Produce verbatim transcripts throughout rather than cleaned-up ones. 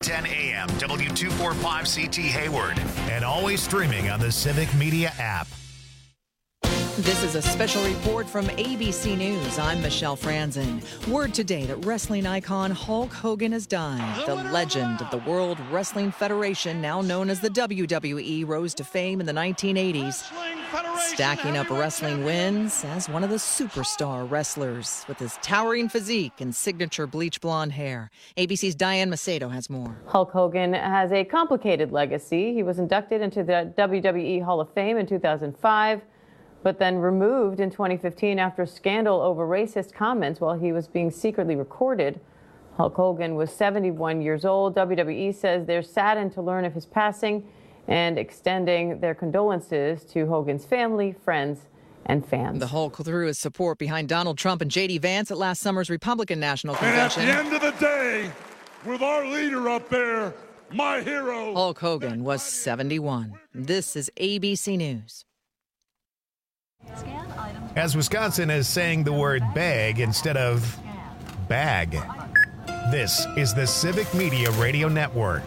ten a.m. W two forty-five C T Hayward. And always streaming on the Civic Media app. This is a special report from A B C News. I'm Michelle Franzen. Word today that wrestling icon Hulk Hogan has died. The legend of the World Wrestling Federation, now known as the W W E, rose to fame in the nineteen eighties, stacking up wrestling wins as one of the superstar wrestlers with his towering physique and signature bleach blonde hair. A B C's Diane Macedo has more. Hulk Hogan has a complicated legacy. He was inducted into the W W E Hall of Fame in two thousand five. But then removed in twenty fifteen after scandal over racist comments while he was being secretly recorded. Hulk Hogan was seventy-one years old. W W E says they're saddened to learn of his passing and extending their condolences to Hogan's family, friends, and fans. The Hulk threw his support behind Donald Trump and J D Vance at last summer's Republican National Convention. And at the end of the day, with our leader up there, my hero, Hulk Hogan was seventy-one. This is A B C News. As Wisconsin is saying the word bag instead of bag. This is the Civic Media Radio Network.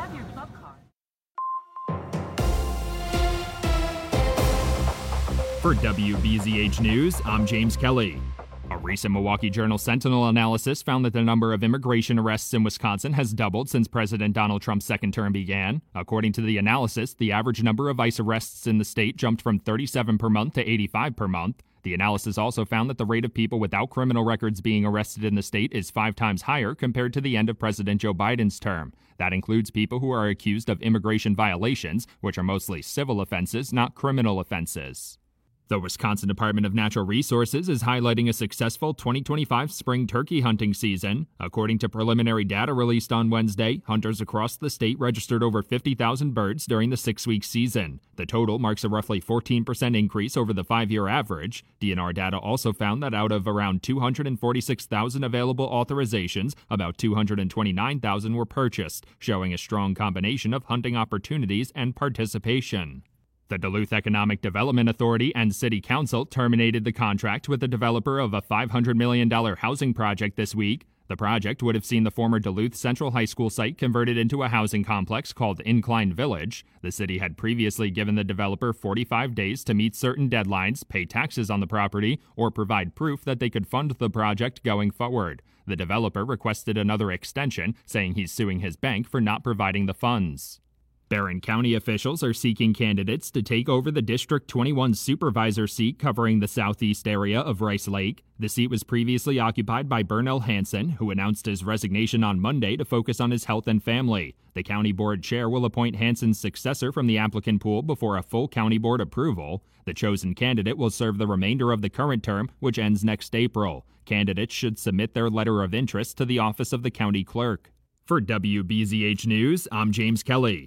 For W B Z H News, I'm James Kelly. A recent Milwaukee Journal Sentinel analysis found that the number of immigration arrests in Wisconsin has doubled since President Donald Trump's second term began. According to the analysis, the average number of ICE arrests in the state jumped from thirty-seven per month to eighty-five per month. The analysis also found that the rate of people without criminal records being arrested in the state is five times higher compared to the end of President Joe Biden's term. That includes people who are accused of immigration violations, which are mostly civil offenses, not criminal offenses. The Wisconsin Department of Natural Resources is highlighting a successful twenty twenty-five spring turkey hunting season. According to preliminary data released on Wednesday, hunters across the state registered over fifty thousand birds during the six-week season. The total marks a roughly fourteen percent increase over the five-year average. D N R data also found that out of around two hundred forty-six thousand available authorizations, about two hundred twenty-nine thousand were purchased, showing a strong combination of hunting opportunities and participation. The Duluth Economic Development Authority and City Council terminated the contract with the developer of a five hundred million dollars housing project this week. The project would have seen the former Duluth Central High School site converted into a housing complex called Incline Village. The city had previously given the developer forty-five days to meet certain deadlines, pay taxes on the property, or provide proof that they could fund the project going forward. The developer requested another extension, saying he's suing his bank for not providing the funds. Barron County officials are seeking candidates to take over the District twenty-one supervisor seat covering the southeast area of Rice Lake. The seat was previously occupied by Bernell Hansen, who announced his resignation on Monday to focus on his health and family. The county board chair will appoint Hansen's successor from the applicant pool before a full county board approval. The chosen candidate will serve the remainder of the current term, which ends next April. Candidates should submit their letter of interest to the office of the county clerk. For W B Z H News, I'm James Kelly.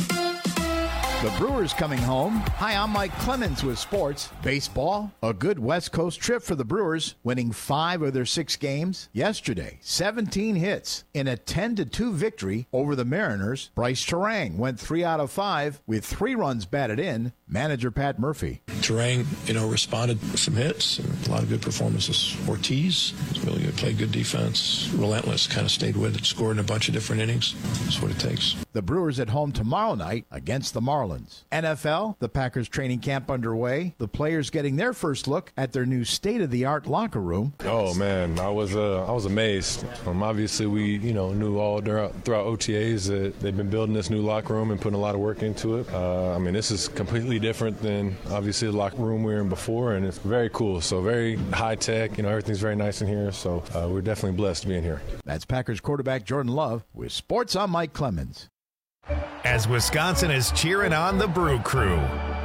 The Brewers coming home. Hi, I'm Mike Clemens with sports. Baseball, a good West Coast trip for the Brewers, winning five of their six games. Yesterday, seventeen hits in a ten to two victory over the Mariners. Bryce Terang went three out of five with three runs batted in. Manager Pat Murphy. Terang, you know, responded with some hits and a lot of good performances. Ortiz was really good, played good defense, relentless, kind of stayed with it, scored in a bunch of different innings. That's what it takes. The Brewers at home tomorrow night against the Marlins. N F L, the Packers training camp underway. The players getting their first look at their new state-of-the-art locker room. Oh man, I was uh, I was amazed. Um, obviously, we you know knew all throughout, throughout O T As that they've been building this new locker room and putting a lot of work into it. Uh, I mean, this is completely different than obviously the locker room we were in before, and it's very cool. So very high tech. You know, everything's very nice in here. So uh, we're definitely blessed to be in here. That's Packers quarterback Jordan Love with sports. I'm Mike Clemens. As Wisconsin is cheering on the Brew Crew.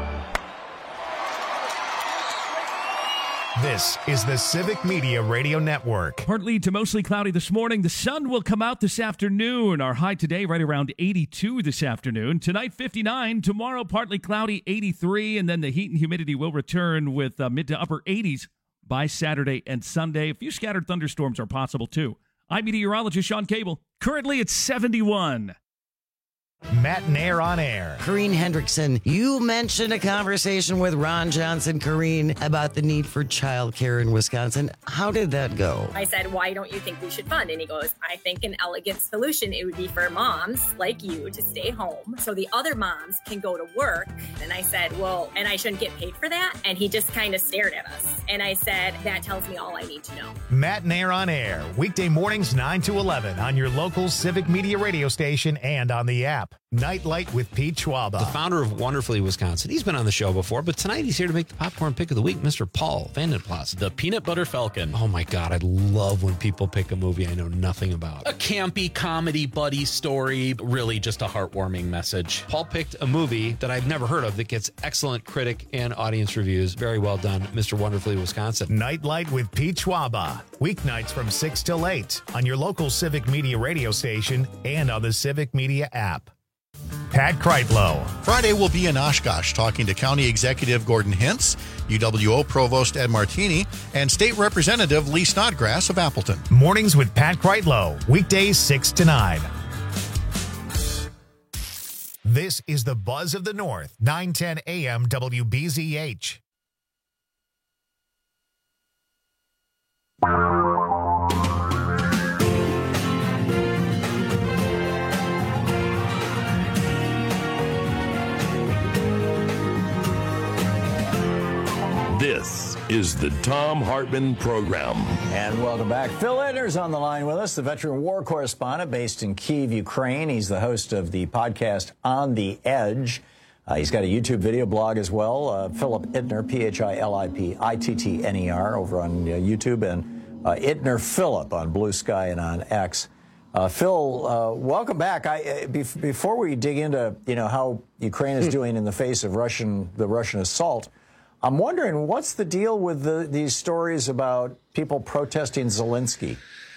This is the Civic Media Radio Network. Partly to mostly cloudy this morning. The sun will come out this afternoon. Our high today right around eighty-two this afternoon. Tonight, fifty-nine. Tomorrow, partly cloudy, eighty-three. And then the heat and humidity will return with uh, mid to upper eighties by Saturday and Sunday. A few scattered thunderstorms are possible, too. I'm meteorologist Sean Cable. Currently, it's seventy-one. Matt Nair on air. Karine Hendrickson, you mentioned a conversation with Ron Johnson, Karine, about the need for childcare in Wisconsin. How did that go? I said, why don't you think we should fund? And he goes, I think an elegant solution, it would be for moms like you to stay home so the other moms can go to work. And I said, well, and I shouldn't get paid for that? And he just kind of stared at us. And I said, that tells me all I need to know. Matt Nair on air, weekday mornings nine to eleven on your local Civic Media radio station and on the app. Nightlight with Pete Schwaba. The founder of Wonderfully Wisconsin. He's been on the show before, but tonight he's here to make the popcorn pick of the week, Mister Paul Vandenplas. The Peanut Butter Falcon. Oh my God, I love when people pick a movie I know nothing about. A campy comedy buddy story, really just a heartwarming message. Paul picked a movie that I've never heard of that gets excellent critic and audience reviews. Very well done, Mister Wonderfully Wisconsin. Nightlight with Pete Schwaba. Weeknights from six till eight on your local Civic Media radio station and on the Civic Media app. Pat Kreitlow. Friday will be in Oshkosh talking to County Executive Gordon Hintz, U W O Provost Ed Martini, and State Representative Lee Snodgrass of Appleton. Mornings with Pat Kreitlow. Weekdays six to nine. This is the Buzz of the North, nine ten A M W B Z H. This is the Thom Hartmann Program. And welcome back. Phil Ittner's on the line with us, the veteran war correspondent based in Kyiv, Ukraine. He's the host of the podcast On the Edge. Uh, he's got a YouTube video blog as well. Uh, Philip Ittner, P H I L I P I T T N E R, over on uh, YouTube, and uh, Ittner Philip on Blue Sky and on X. Uh, Phil, uh, welcome back. I, uh, be- before we dig into, you know, how Ukraine is doing in the face of Russian the Russian assault, I'm wondering, what's the deal with the, these stories about people protesting Zelensky?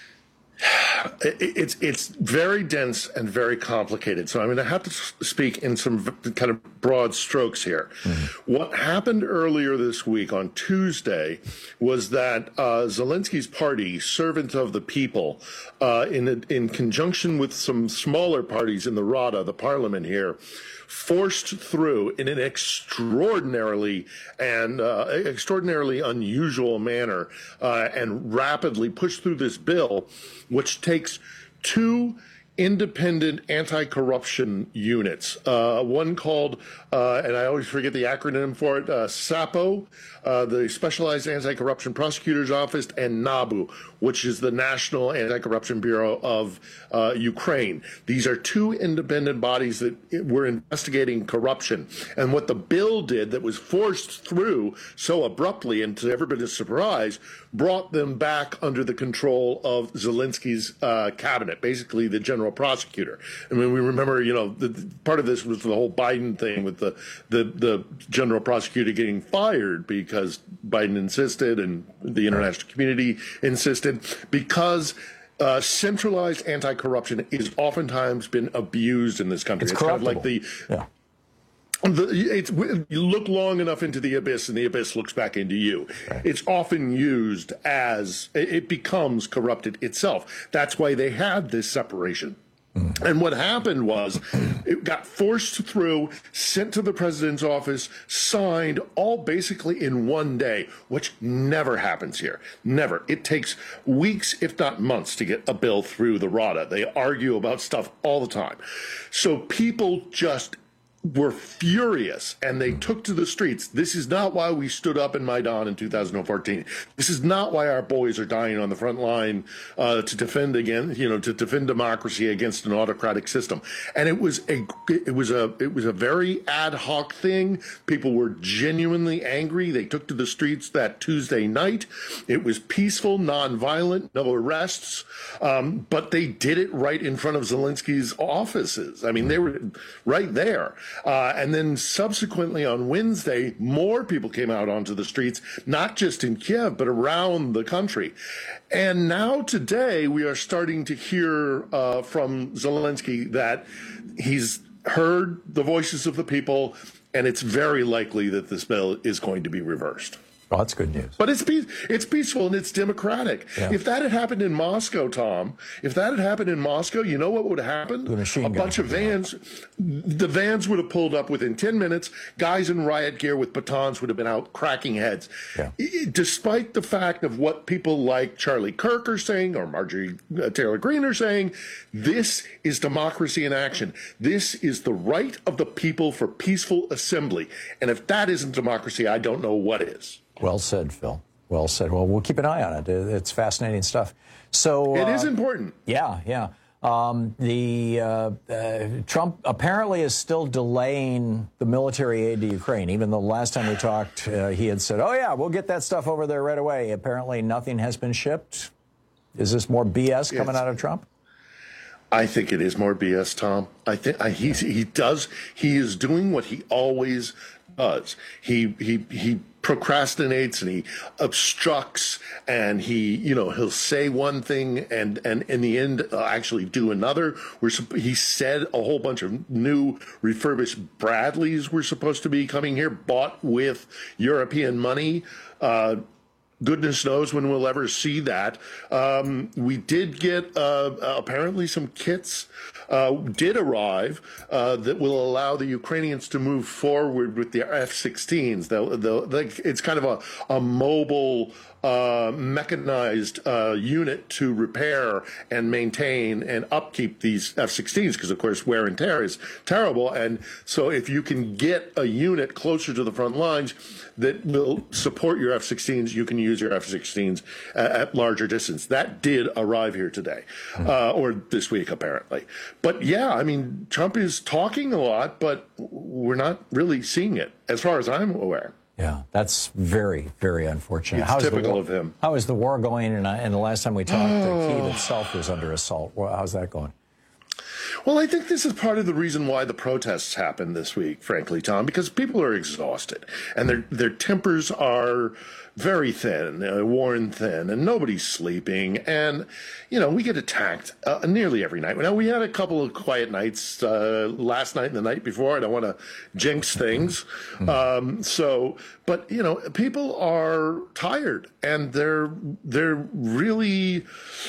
It's it's very dense and very complicated. So I'm going to have to speak in some kind of broad strokes here. Mm-hmm. What happened earlier this week on Tuesday was that uh, Zelensky's party, Servant of the People, uh, in a, in conjunction with some smaller parties in the Rada, the parliament here, forced through in an extraordinarily and uh, extraordinarily unusual manner uh, and rapidly pushed through this bill, which takes two independent anti-corruption units. Uh, one called, uh, and I always forget the acronym for it, uh, SAPO, uh, the Specialized Anti-Corruption Prosecutor's Office, and NABU, which is the National Anti-Corruption Bureau of uh, Ukraine. These are two independent bodies that were investigating corruption. And what the bill did that was forced through so abruptly and to everybody's surprise, brought them back under the control of Zelensky's uh, cabinet, basically the general prosecutor. I mean, we remember, you know, the, the, part of this was the whole Biden thing with the, the, the general prosecutor getting fired because Biden insisted and the international community insisted, because Uh, centralized anti-corruption is oftentimes been abused in this country. It's, it's kind of like the, yeah. the it's, you look long enough into the abyss and the abyss looks back into you. Right. It's often used as, it becomes corrupted itself. That's why they had this separation. Mm-hmm. And what happened was it got forced through, sent to the president's office, signed, all basically in one day, which never happens here. Never. It takes weeks, if not months, to get a bill through the Rada. They argue about stuff all the time. So people just were furious, and they took to the streets. This is not why we stood up in Maidan in two thousand fourteen. This is not why our boys are dying on the front line uh, to defend again, you know, to defend democracy against an autocratic system. And it was a, it was a, it was a very ad hoc thing. People were genuinely angry. They took to the streets that Tuesday night. It was peaceful, nonviolent, no arrests, um, but they did it right in front of Zelensky's offices. I mean, they were right there. Uh, and then subsequently on Wednesday, more people came out onto the streets, not just in Kiev, but around the country. And now today we are starting to hear uh, from Zelensky that he's heard the voices of the people, and it's very likely that this bill is going to be reversed. Oh, that's good news. But it's pe- it's peaceful and it's democratic. Yeah. If that had happened in Moscow, Tom, if that had happened in Moscow, you know what would have happened? The machine A gun bunch of vans, the vans would have pulled up within ten minutes. Guys in riot gear with batons would have been out cracking heads. Yeah. I- Despite the fact of what people like Charlie Kirk are saying or Marjorie uh, Taylor Greene are saying, this is democracy in action. This is the right of the people for peaceful assembly. And if that isn't democracy, I don't know what is. Well said, Phil. Well said. Well, we'll keep an eye on it. It's fascinating stuff. So It uh, is important. Yeah, yeah. Um, the uh, uh, Trump apparently is still delaying the military aid to Ukraine, even though last time we talked, uh, he had said, "Oh yeah, we'll get that stuff over there right away." Apparently, nothing has been shipped. Is this more B S coming Yes. out of Trump? I think it is more B S, Tom. I think I, he's, he does. He is doing what he always does. He he he procrastinates and he obstructs and he you know he'll say one thing and and in the end uh, actually do another. We're he said a whole bunch of new refurbished Bradleys were supposed to be coming here, bought with European money. Uh, Goodness knows when we'll ever see that. Um, we did get uh, apparently some kits uh, did arrive uh, that will allow the Ukrainians to move forward with their F sixteens. The, the, the, it's kind of a, a mobile uh, mechanized uh, unit to repair and maintain and upkeep these F sixteens because, of course, wear and tear is terrible. And so if you can get a unit closer to the front lines that will support your F sixteens, you can use your F sixteens at, at larger distance. That did arrive here today, uh, or this week, apparently. But yeah, I mean, Trump is talking a lot, but we're not really seeing it, as far as I'm aware. Yeah, that's very, very unfortunate. It's How's typical the war, of him. How is the war going? And, and the last time we talked, oh. the Kyiv itself was under assault. Well, how's that going? Well, I think this is part of the reason why the protests happened this week, frankly, Tom, because people are exhausted and their their tempers are very thin, uh, worn thin, and nobody's sleeping. And, you know, we get attacked uh, nearly every night. Now, we had a couple of quiet nights uh, last night and the night before. I don't want to jinx things. Um, so, but, you know, people are tired and they're they're really,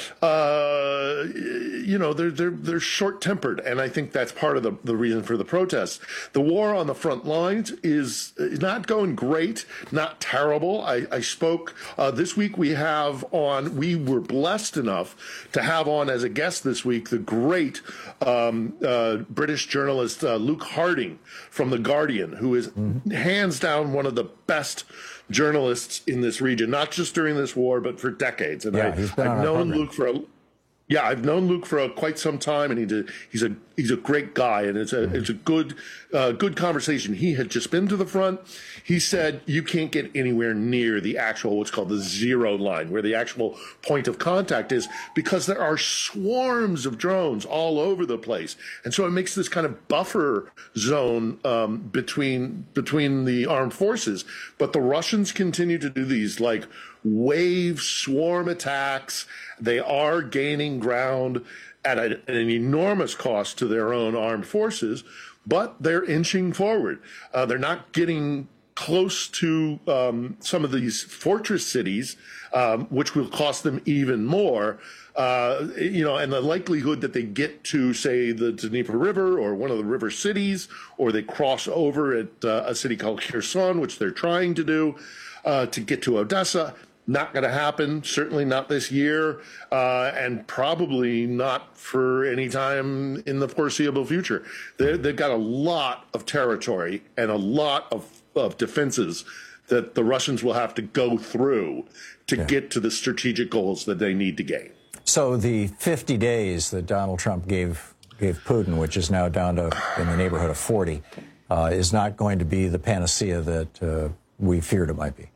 uh, you know, they're, they're, they're short-tempered. And I think that's part of the, the reason for the protests. The war on the front lines is not going great, not terrible. I, I spoke uh, this week. We have on, we were blessed enough to have on as a guest this week the great um, uh, British journalist uh, Luke Harding from The Guardian, who is mm-hmm. hands down one of the best journalists in this region, not just during this war, but for decades. And yeah, I, he's been I've on known Luke for a Yeah, I've known Luke for a, quite some time, and he's a he's a he's a great guy, and it's a mm-hmm. it's a good uh, good conversation. He had just been to the front. He said you can't get anywhere near the actual what's called the zero line, where the actual point of contact is, because there are swarms of drones all over the place, and so it makes this kind of buffer zone um, between between the armed forces. But the Russians continue to do these like wave swarm attacks. They are gaining ground at a, at an enormous cost to their own armed forces, but they're inching forward. Uh, they're not getting close to um, some of these fortress cities, um, which will cost them even more. Uh, you know, and the likelihood that they get to, say, the Dnieper River or one of the river cities, or they cross over at uh, a city called Kherson, which they're trying to do, uh, to get to Odessa. Not going to happen, certainly not this year, uh, and probably not for any time in the foreseeable future. They're, they've got a lot of territory and a lot of, of defenses that the Russians will have to go through to yeah. get to the strategic goals that they need to gain. So the fifty days that Donald Trump gave gave Putin, which is now down to in the neighborhood of forty, uh, is not going to be the panacea that uh, we feared it might be.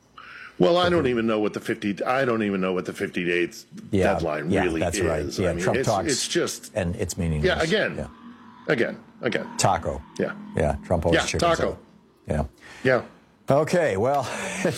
Well, I don't even know what the fifty. I don't even know what the fifty days yeah, deadline yeah, really that's is. Right. Yeah, I mean, Trump it's, talks. It's just and it's meaningless. Yeah, again, yeah. again, again. Taco. Yeah, yeah. Trump always yeah, chickens taco. out. Yeah, yeah. Okay, well,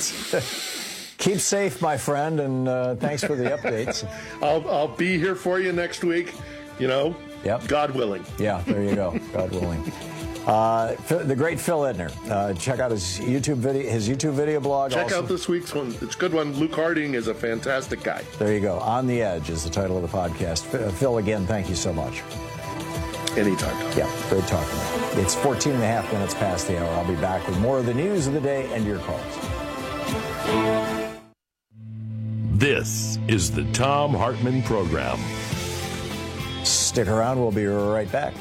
it's, keep safe, my friend, and uh, thanks for the updates. I'll I'll be here for you next week. You know. Yep. God willing. Yeah, there you go. God willing. Uh, the great Phil Edner. Uh, check out his YouTube video, his YouTube video blog. Check also. out this week's one. It's a good one. Luke Harding is a fantastic guy. There you go. On the Edge is the title of the podcast. Phil, again, thank you so much. Anytime. Yeah, great talking. It's fourteen and a half minutes past the hour. I'll be back with more of the news of the day and your calls. This is the Thom Hartmann Program. Stick around. We'll be right back.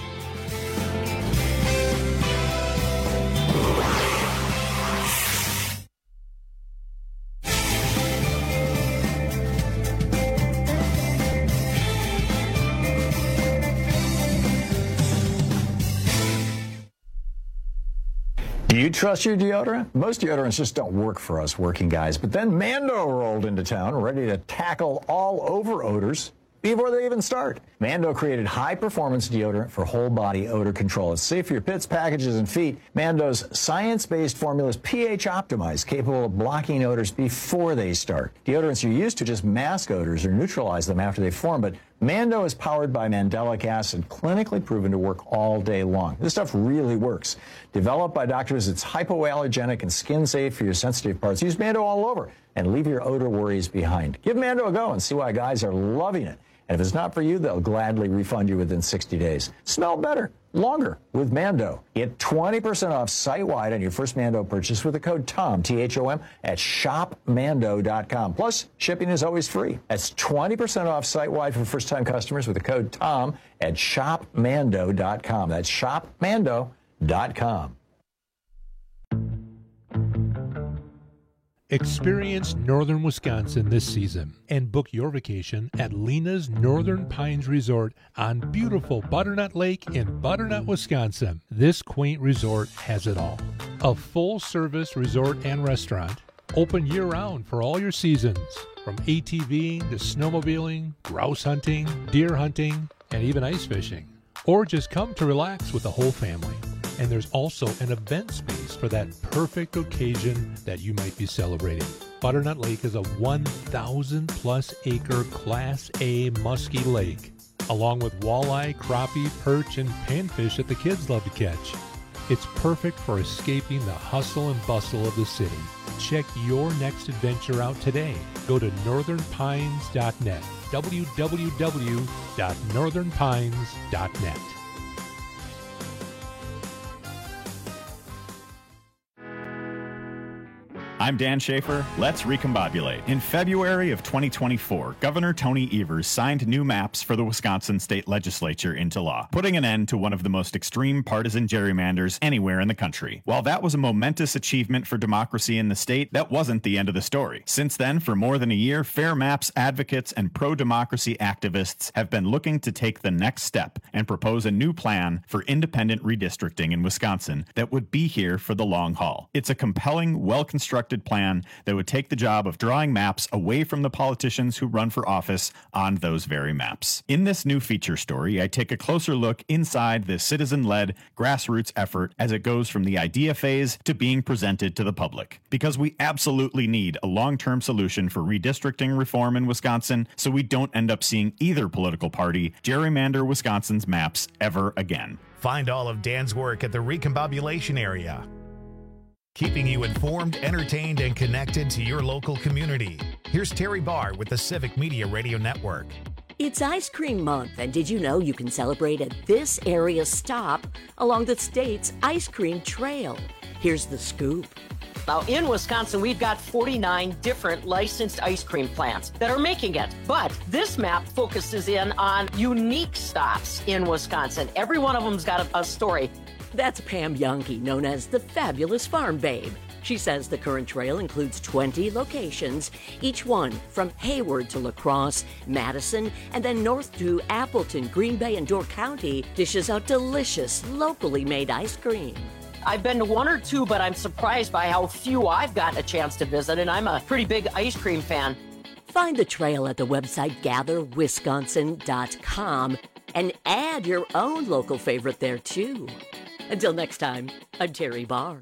Do you trust your deodorant? Most deodorants just don't work for us working guys. But then Mando rolled into town, ready to tackle all over odors before they even start. Mando created high-performance deodorant for whole-body odor control. It's safe for your pits, packages, and feet. Mando's science-based formula is pH optimized, capable of blocking odors before they start. Deodorants are used to just mask odors or neutralize them after they form, but Mando is powered by mandelic acid, clinically proven to work all day long. This stuff really works. Developed by doctors, it's hypoallergenic and skin-safe for your sensitive parts. Use Mando all over and leave your odor worries behind. Give Mando a go and see why guys are loving it. And if it's not for you, they'll gladly refund you within sixty days. Smell better, longer with Mando. Get twenty percent off site-wide on your first Mando purchase with the code THOM, T H O M, at shop mando dot com. Plus, shipping is always free. That's twenty percent off site-wide for first-time customers with the code THOM at shop mando dot com. That's shop mando dot com. Experience northern Wisconsin this season and book your vacation at Lena's Northern Pines Resort on beautiful Butternut Lake in Butternut, Wisconsin. This quaint resort has it all. A full-service resort and restaurant, open year-round for all your seasons, from ATVing to snowmobiling, grouse hunting, deer hunting, and even ice fishing. Or just come to relax with the whole family. And there's also an event space for that perfect occasion that you might be celebrating. Butternut Lake is a one thousand plus acre Class A musky lake, along with walleye, crappie, perch, and panfish that the kids love to catch. It's perfect for escaping the hustle and bustle of the city. Check your next adventure out today. Go to northern pines dot net, w w w dot northern pines dot net. I'm Dan Schaefer. Let's recombobulate. In February of twenty twenty-four, Governor Tony Evers signed new maps for the Wisconsin state legislature into law, putting an end to one of the most extreme partisan gerrymanders anywhere in the country. While that was a momentous achievement for democracy in the state, that wasn't the end of the story. Since then, for more than a year, Fair Maps advocates and pro-democracy activists have been looking to take the next step and propose a new plan for independent redistricting in Wisconsin that would be here for the long haul. It's a compelling, well-constructed plan that would take the job of drawing maps away from the politicians who run for office on those very maps. In this new feature story, I take a closer look inside this citizen-led grassroots effort as it goes from the idea phase to being presented to the public. Because we absolutely need a long-term solution for redistricting reform in Wisconsin so we don't end up seeing either political party gerrymander Wisconsin's maps ever again. Find all of Dan's work at the Recombobulation area, keeping you informed, entertained, and connected to your local community. Here's Terry Barr with the Civic Media Radio Network. It's Ice Cream Month, and did you know you can celebrate at this area stop along the state's ice cream trail? Here's the scoop. Now, in Wisconsin, we've got forty-nine different licensed ice cream plants that are making it. But this map focuses in on unique stops in Wisconsin. Every one of them's got a, a story. That's Pam Youngke, known as the Fabulous Farm Babe. She says the current trail includes twenty locations, each one from Hayward to La Crosse, Madison, and then north to Appleton, Green Bay, and Door County dishes out delicious, locally made ice cream. I've been to one or two, but I'm surprised by how few I've gotten a chance to visit, and I'm a pretty big ice cream fan. Find the trail at the website gather wisconsin dot com and add your own local favorite there, too. Until next time, I'm Terry Barr.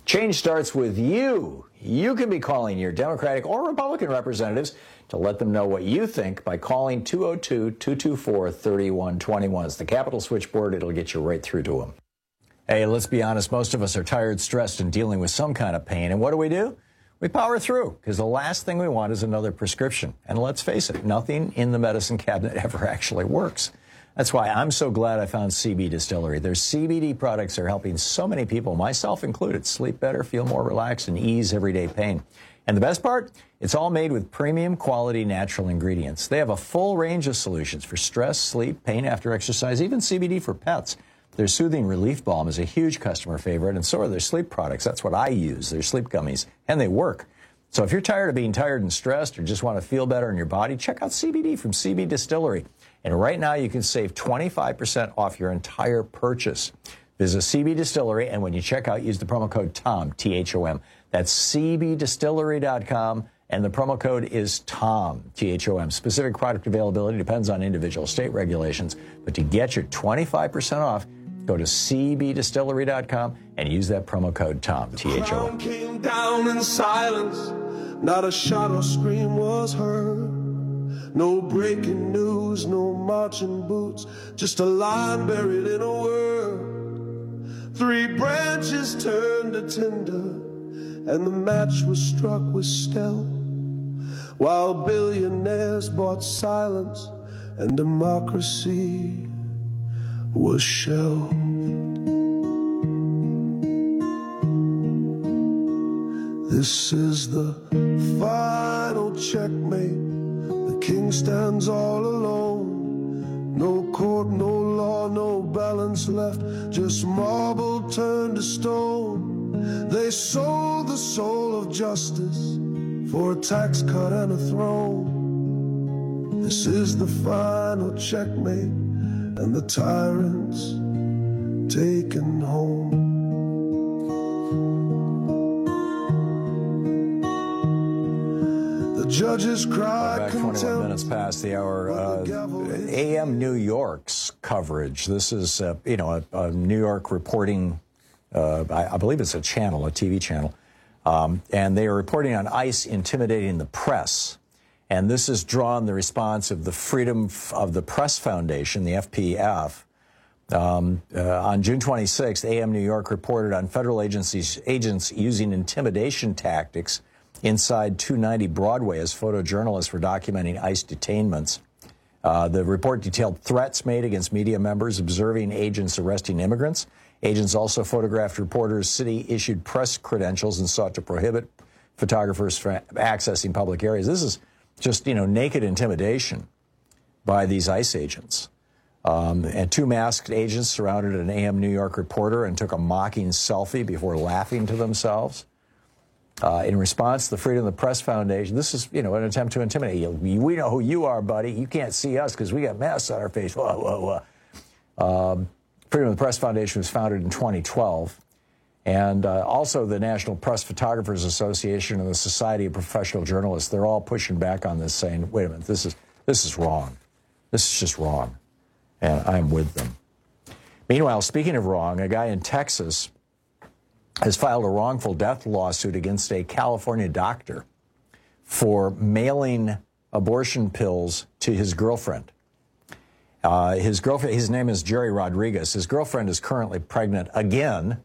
Change starts with you. You can be calling your Democratic or Republican representatives to let them know what you think by calling two oh two, two two four, three one two one. It's the Capitol switchboard. It'll get you right through to them. Hey, let's be honest. Most of us are tired, stressed, and dealing with some kind of pain. And what do we do? We power through, because the last thing we want is another prescription. And let's face it, nothing in the medicine cabinet ever actually works. That's why I'm so glad I found C B Distillery. Their C B D products are helping so many people, myself included, sleep better, feel more relaxed, and ease everyday pain. And the best part? It's all made with premium quality natural ingredients. They have a full range of solutions for stress, sleep, pain after exercise, even C B D for pets. Their Soothing Relief Balm is a huge customer favorite, and so are their sleep products. That's what I use, their sleep gummies, and they work. So if you're tired of being tired and stressed or just want to feel better in your body, check out C B D from C B Distillery. And right now you can save twenty-five percent off your entire purchase. Visit C B Distillery, and when you check out, use the promo code TOM, T H O M. That's C B distillery dot com, and the promo code is TOM, T H O M. Specific product availability depends on individual state regulations, but to get your twenty-five percent off, go to C B distillery dot com and use that promo code TOM, T H O M. Came down in silence, not a shot or scream was heard. No breaking news, no marching boots, just a line buried in a word. Three branches turned to tinder, and the match was struck with stealth, while billionaires bought silence and democracy was shelved. This is the final checkmate. The king stands all alone. No court, no law, no balance left. Just marble turned to stone. They sold the soul of justice for a tax cut and a throne. This is the final checkmate, and the tyrants taken home. The judges cried back twenty-one minutes past the hour. Uh, A M New York's coverage. This is, uh, you know, a, a New York reporting, uh, I, I believe it's a channel, a T V channel. Um, and they are reporting on ICE intimidating the press. And this has drawn the response of the Freedom of the Press Foundation, the F P F. Um, uh, on June twenty-sixth, A M New York reported on federal agencies, agents using intimidation tactics inside two ninety Broadway as photojournalists were documenting ICE detainments. Uh, the report detailed threats made against media members observing agents arresting immigrants. Agents also photographed reporters' city-issued press credentials and sought to prohibit photographers from accessing public areas. This is just, you know, naked intimidation by these ICE agents. Um, and two masked agents surrounded an A M New York reporter and took a mocking selfie before laughing to themselves. Uh, in response, the Freedom of the Press Foundation, this is, you know, an attempt to intimidate you. We know who you are, buddy. You can't see us because we got masks on our face. Whoa, whoa, whoa. Um, Freedom of the Press Foundation was founded in twenty twelve. And uh, also the National Press Photographers Association and the Society of Professional Journalists, they're all pushing back on this, saying, wait a minute, this is, this is wrong. This is just wrong. And I'm with them. Meanwhile, speaking of wrong, a guy in Texas has filed a wrongful death lawsuit against a California doctor for mailing abortion pills to his girlfriend. Uh, his girlfriend, his name is Jerry Rodriguez. His girlfriend is currently pregnant again,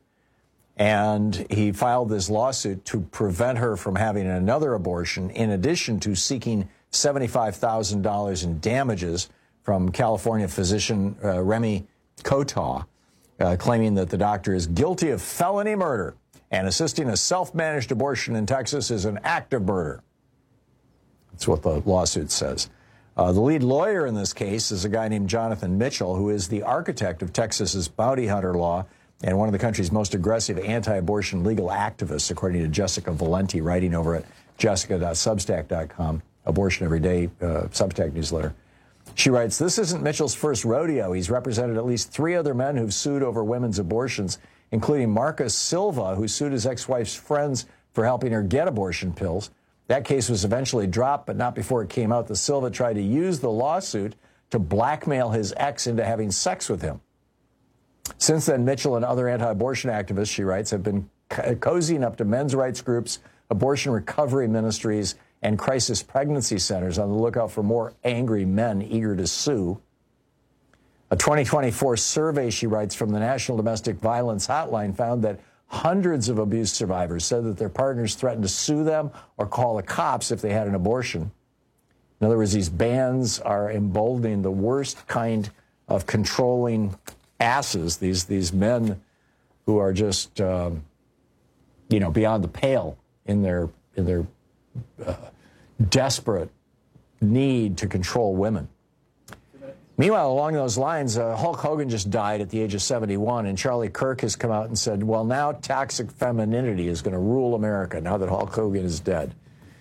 and he filed this lawsuit to prevent her from having another abortion, in addition to seeking seventy-five thousand dollars in damages from California physician uh, Remy Kotah, uh, claiming that the doctor is guilty of felony murder and assisting a self-managed abortion in Texas is an act of murder. That's what the lawsuit says. Uh, the lead lawyer in this case is a guy named Jonathan Mitchell, who is the architect of Texas's bounty hunter law and one of the country's most aggressive anti-abortion legal activists, according to Jessica Valenti, writing over at jessica dot substack dot com, Abortion Every Day uh, Substack newsletter. She writes, this isn't Mitchell's first rodeo. He's represented at least three other men who've sued over women's abortions, including Marcus Silva, who sued his ex-wife's friends for helping her get abortion pills. That case was eventually dropped, but not before it came out that Silva tried to use the lawsuit to blackmail his ex into having sex with him. Since then, Mitchell and other anti-abortion activists, she writes, have been co- cozying up to men's rights groups, abortion recovery ministries, and crisis pregnancy centers on the lookout for more angry men eager to sue. A twenty twenty-four survey, she writes, from the National Domestic Violence Hotline found that hundreds of abuse survivors said that their partners threatened to sue them or call the cops if they had an abortion. In other words, these bans are emboldening the worst kind of controlling asses, these these men who are just, um, you know, beyond the pale in their in their uh, desperate need to control women. Meanwhile, along those lines, uh, Hulk Hogan just died at the age of seventy-one, and Charlie Kirk has come out and said, well, now toxic femininity is going to rule America now that Hulk Hogan is dead.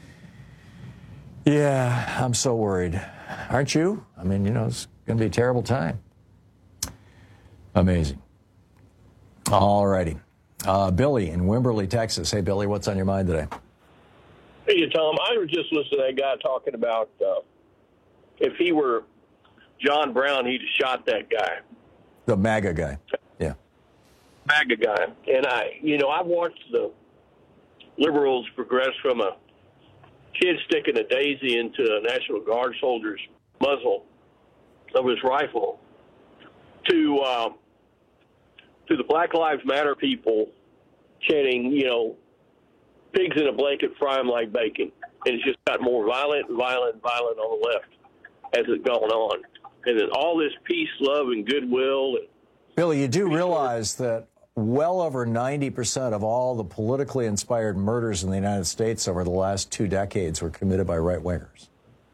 Yeah, I'm so worried. Aren't you? I mean, you know, it's going to be a terrible time. Amazing. All righty. Uh, Billy in Wimberley, Texas. Hey, Billy, what's on your mind today? Hey, Tom, I was just listening to that guy talking about uh, if he were John Brown, he'd have shot that guy. The MAGA guy. Yeah. MAGA guy. And I, you know, I've watched the liberals progress from a kid sticking a daisy into a National Guard soldier's muzzle of his rifle to uh, to the Black Lives Matter people chanting, you know, pigs in a blanket, fry them like bacon. And it's just got more violent and violent and violent on the left as it's gone on. And then all this peace, love, and goodwill. And Billy, you do realize that well over ninety percent of all the politically inspired murders in the United States over the last two decades were committed by right-wingers.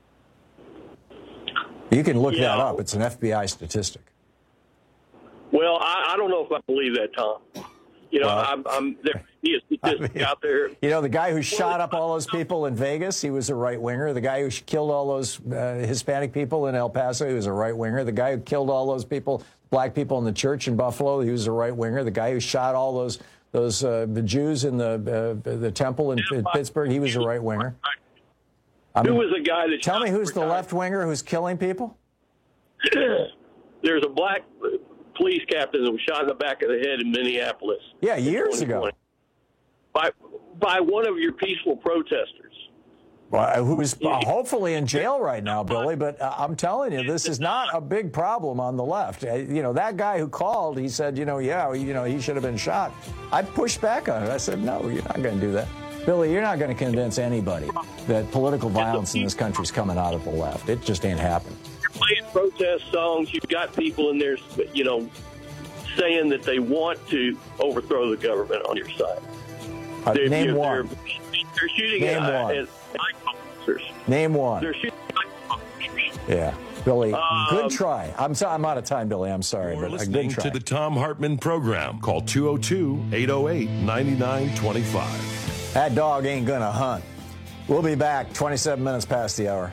You can look Yeah. that up. It's an F B I statistic. Well, I, I don't know if I believe that, Tom. You know, Well, I'm, I'm there. He is statistic out there. You know, the guy who shot up all those people in Vegas, he was a right-winger. The guy who killed all those uh, Hispanic people in El Paso, he was a right-winger. The guy who killed all those people, black people in the church in Buffalo, he was a right-winger. The guy who shot all those those uh, the Jews in the uh, the temple in, in Pittsburgh, he was a right-winger. I mean, Who was the guy that tell shot me who's the left-winger who's killing people? There's a black police captain that was shot in the back of the head in Minneapolis. Yeah, years ago. By, by one of your peaceful protesters. Well, who's uh, hopefully in jail right now, Billy, but uh, I'm telling you, this is not a big problem on the left. Uh, you know, that guy who called, he said, you know, yeah, you know, he should have been shot. I pushed back on it. I said, no, you're not going to do that. Billy, you're not going to convince anybody that political violence in this country is coming out of the left. It just ain't happening. You're playing protest songs. You've got people in there, you know, saying that they want to overthrow the government on your side. Uh, They're- name they're- one. They're shooting Name at, one. at ICE officers. Name one. They're shooting at ICE officers. Yeah. Billy, Um, good try. I'm so, I'm out of time, Billy. I'm sorry, You're but a listening good try. to the Tom Hartman program. Call two oh two, eight oh eight, nine nine two five. That dog ain't gonna hunt. We'll be back twenty-seven minutes past the hour.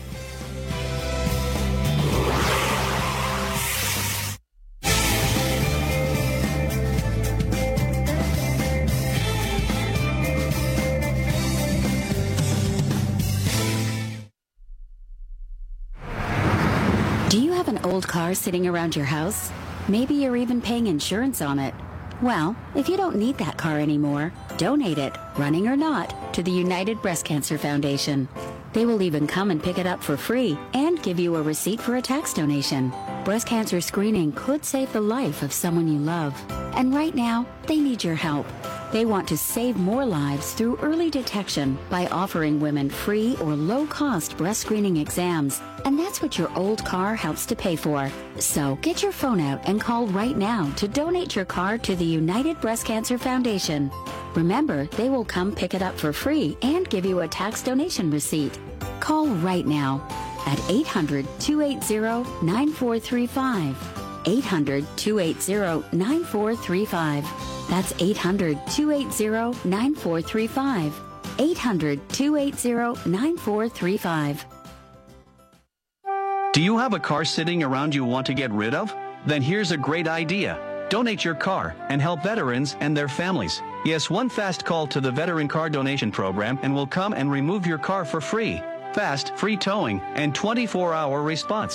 Do you have an old car sitting around your house? Maybe you're even paying insurance on it. Well, if you don't need that car anymore, donate it, running or not, to the United Breast Cancer Foundation. They will even come and pick it up for free and give you a receipt for a tax donation. Breast cancer screening could save the life of someone you love. And right now, they need your help. They want to save more lives through early detection by offering women free or low-cost breast screening exams. And that's what your old car helps to pay for. So get your phone out and call right now to donate your car to the United Breast Cancer Foundation. Remember, they will come pick it up for free and give you a tax donation receipt. Call right now at eight hundred, two eight zero, nine four three five. eight hundred, two eight zero, nine four three five. That's eight hundred, two eight zero, nine four three five. eight hundred, two eight zero, nine four three five. Do you have a car sitting around you want to get rid of? Then here's a great idea. Donate your car and help veterans and their families. Yes, one fast call to the Veteran Car Donation Program and we'll come and remove your car for free. Fast, free towing, and twenty-four hour response.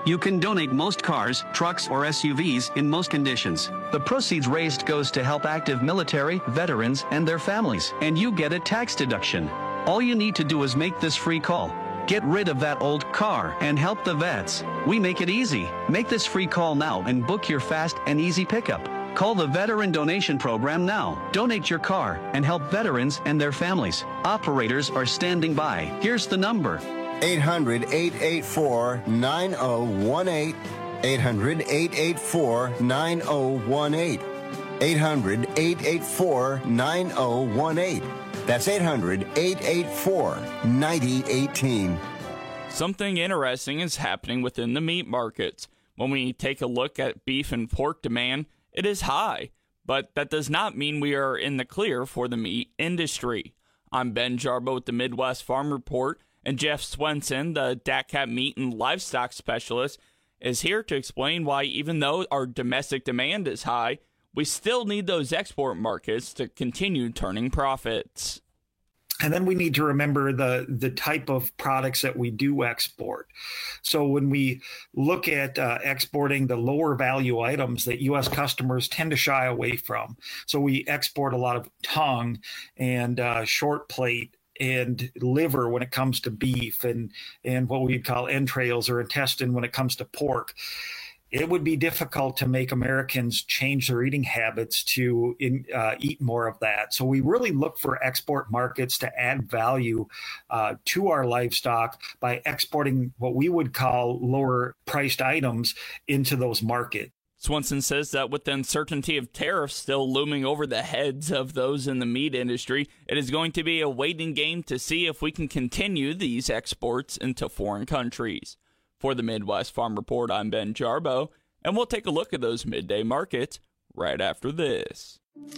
You can donate most cars, trucks, or S U Vs in most conditions. The proceeds raised goes to help active military, veterans, and their families, and you get a tax deduction. All you need to do is make this free call. Get rid of that old car and help the vets. We make it easy. Make this free call now and book your fast and easy pickup. Call the Veteran Donation Program now. Donate your car and help veterans and their families. Operators are standing by. Here's the number. eight hundred, eight eight four, nine oh one eight. eight hundred, eight eight four, nine oh one eight. eight hundred, eight eight four, nine oh one eight. That's eight hundred, eight eight four, nine oh one eight. Something interesting is happening within the meat markets. When we take a look at beef and pork demand, it is high, but that does not mean we are in the clear for the meat industry. I'm Ben Jarbo with the Midwest Farm Report, and Jeff Swenson, the D A C Cap Meat and Livestock Specialist, is here to explain why even though our domestic demand is high, we still need those export markets to continue turning profits. And then we need to remember the, the type of products that we do export. So when we look at uh, exporting the lower value items that U S customers tend to shy away from. So we export a lot of tongue and uh, short plate and liver when it comes to beef, and, and what we'd call entrails or intestine when it comes to pork. It would be difficult to make Americans change their eating habits to in, uh, eat more of that. So we really look for export markets to add value uh, to our livestock by exporting what we would call lower priced items into those markets. Swenson says that with the uncertainty of tariffs still looming over the heads of those in the meat industry, it is going to be a waiting game to see if we can continue these exports into foreign countries. For the Midwest Farm Report, I'm Ben Jarbo, and we'll take a look at those midday markets right after this.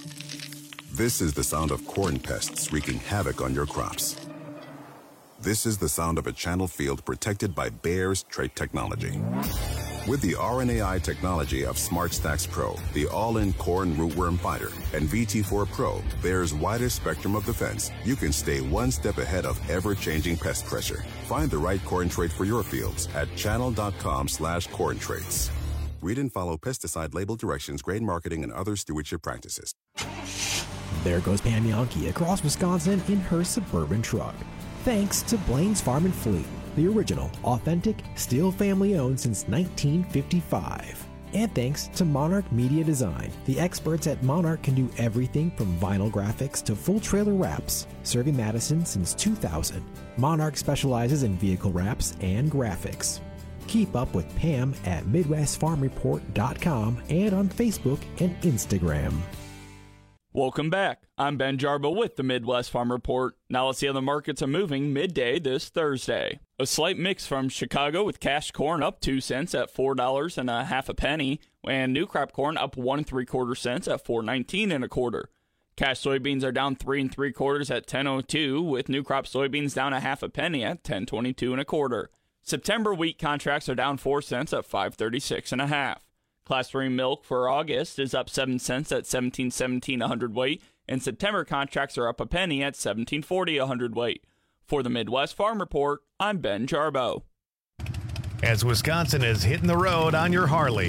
This is the sound of corn pests wreaking havoc on your crops. This is the sound of a channel field protected by Bayer's trait technology. With the R N A I technology of SmartStax Pro, the all-in corn rootworm fighter, and V T four Pro, Bayer's widest spectrum of defense, you can stay one step ahead of ever-changing pest pressure. Find the right corn trait for your fields at channel.com slash corn traits. Read and follow pesticide label directions, grain marketing, and other stewardship practices. There goes Pam Yankee across Wisconsin in her Suburban truck. Thanks to Blaine's Farm and Fleet, the original, authentic, still family-owned since nineteen fifty-five. And thanks to Monarch Media Design. The experts at Monarch can do everything from vinyl graphics to full trailer wraps, serving Madison since two thousand. Monarch specializes in vehicle wraps and graphics. Keep up with Pam at midwest farm report dot com and on Facebook and Instagram. Welcome back. I'm Ben Jarbo with the Midwest Farm Report. Now let's see how the markets are moving midday this Thursday. A slight mix from Chicago with cash corn up two cents at four dollars and a half a penny, and new crop corn up one and three quarter cents at four nineteen and a quarter. Cash soybeans are down three and three quarters at ten oh two, with new crop soybeans down a half a penny at ten twenty-two and a quarter. September wheat contracts are down four cents at five thirty-six and a half. Class three milk for August is up seven cents at seventeen seventeen a hundredweight, and September contracts are up a penny at seventeen forty a hundredweight. For the Midwest Farm Report, I'm Ben Jarbo. As Wisconsin is hitting the road on your Harley,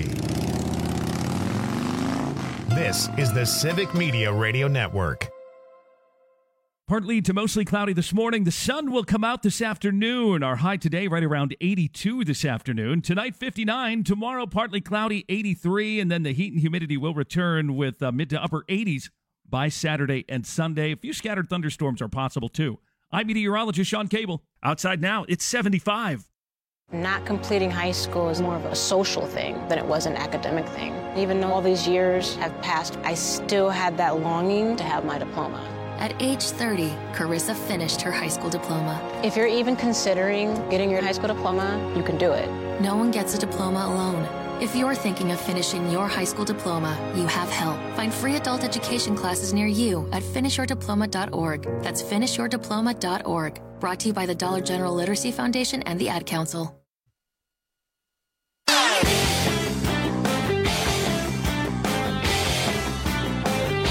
this is the Civic Media Radio Network. Partly to mostly cloudy this morning. The sun will come out this afternoon. Our high today right around eighty-two this afternoon. Tonight, fifty-nine. Tomorrow, partly cloudy, eighty-three. And then the heat and humidity will return with uh, mid to upper eighties by Saturday and Sunday. A few scattered thunderstorms are possible, too. I'm meteorologist Sean Cable. Outside now, it's seventy-five. Not completing high school is more of a social thing than it was an academic thing. Even though all these years have passed, I still had that longing to have my diploma. At age thirty, Carissa finished her high school diploma. If you're even considering getting your high school diploma, you can do it. No one gets a diploma alone. If you're thinking of finishing your high school diploma, you have help. Find free adult education classes near you at finish your diploma dot org. That's finish your diploma dot org. Brought to you by the Dollar General Literacy Foundation and the Ad Council.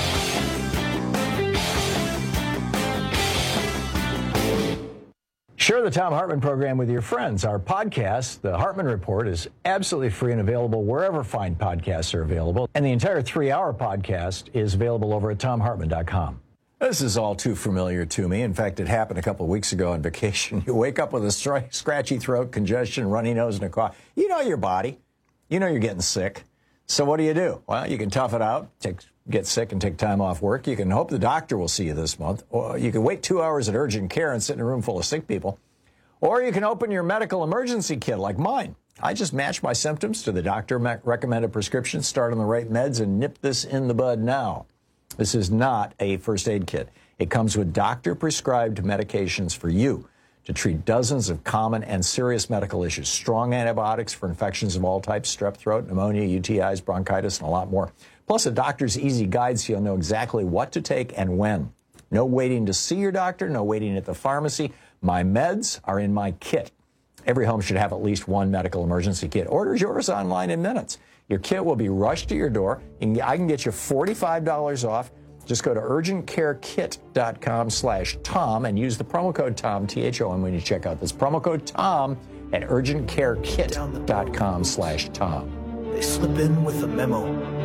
Sure. Share the Thom Hartmann program with your friends. Our podcast, The Hartmann Report, is absolutely free and available wherever fine podcasts are available. And the entire three-hour podcast is available over at thom hartmann dot com. This is all too familiar to me. In fact, it happened a couple of weeks ago on vacation. You wake up with a str- scratchy throat, congestion, runny nose, and a cough. You know your body. You know you're getting sick. So what do you do? Well, you can tough it out, take, get sick and take time off work. You can hope the doctor will see you this month. Or you can wait two hours at urgent care and sit in a room full of sick people. Or you can open your medical emergency kit like mine. I just match my symptoms to the doctor-recommended prescription, start on the right meds, and nip this in the bud now. This is not a first aid kit. It comes with doctor-prescribed medications for you to treat dozens of common and serious medical issues. Strong antibiotics for infections of all types, strep throat, pneumonia, U T Is, bronchitis, and a lot more. Plus a doctor's easy guide so you'll know exactly what to take and when. No waiting to see your doctor, no waiting at the pharmacy. My meds are in my kit. Every home should have at least one medical emergency kit. Order yours online in minutes. Your kit will be rushed to your door. I can get you forty-five dollars off. Just go to urgent care kit dot com slash Tom and use the promo code Tom, T H O M, when you check out. This promo code Tom at urgent care kit dot com slash Tom. They slip in with a memo.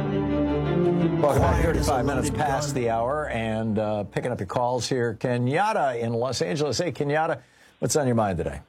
Welcome back, thirty-five minutes past the hour, and uh, picking up your calls here. Kenyatta in Los Angeles. Hey, Kenyatta, what's on your mind today?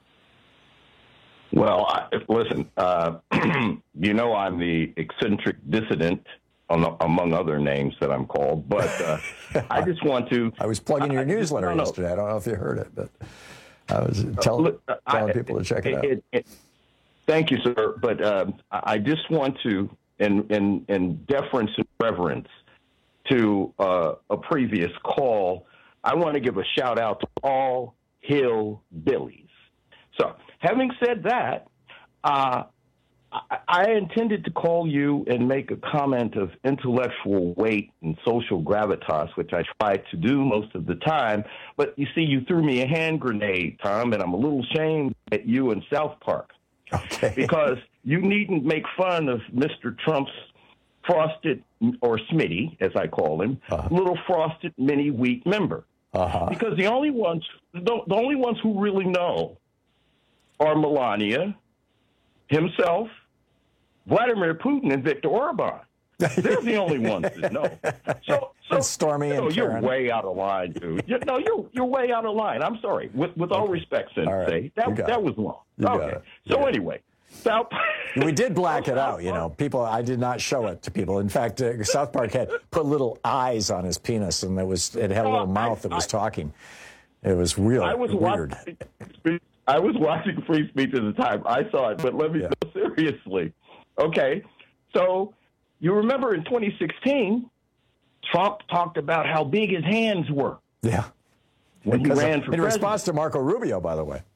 Well, I, listen, uh, you know I'm the eccentric dissident, on, among other names that I'm called, but uh, I just want to... I was plugging your I, newsletter I yesterday. I don't know if you heard it, but I was tell, uh, telling I, people to check it, it out. It, it, thank you, sir, but um, I just want to, in, in, in deference and reverence to uh, a previous call, I want to give a shout-out to all hillbillies. So... Having said that, uh, I, I intended to call you and make a comment of intellectual weight and social gravitas, which I try to do most of the time. But you see, you threw me a hand grenade, Tom, and I'm a little ashamed at you in South Park. Okay. Because you needn't make fun of Mister Trump's frosted, or Smitty, as I call him, uh-huh. little frosted mini wheat member. Uh-huh. Because the only ones, the, the only ones who really know are Melania, himself, Vladimir Putin, and Viktor Orban. They're the only ones that know. So, so and Stormy you know, and you're Karen. way out of line, dude. You, no, you're you're way out of line. I'm sorry. With with all okay. respect, Sensei, right. that that it. was wrong. You okay. So yeah. anyway, South. We did black it out, you know. People, I did not show it to people. In fact, uh, South Park had put little eyes on his penis, and it was it had a little oh, mouth I, that was I, talking. It was real I was weird. Watching, I was watching Free Speech at the time. I saw it, but let me yeah. go seriously. Okay, so you remember in twenty sixteen, Trump talked about how big his hands were. Yeah. When because he ran of, for in president. response to Marco Rubio, by the way.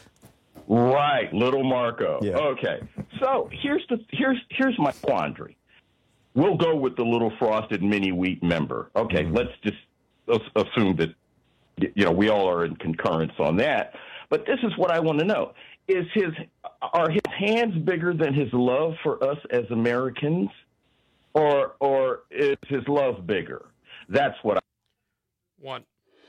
Right, little Marco. Yeah. Okay, so here's the here's here's my quandary. We'll go with the little frosted mini wheat member. Okay, mm-hmm. let's just let's assume that you know we all are in concurrence on that. But this is what I want to know: is his are his hands bigger than his love for us as Americans, or or is his love bigger? That's what I want.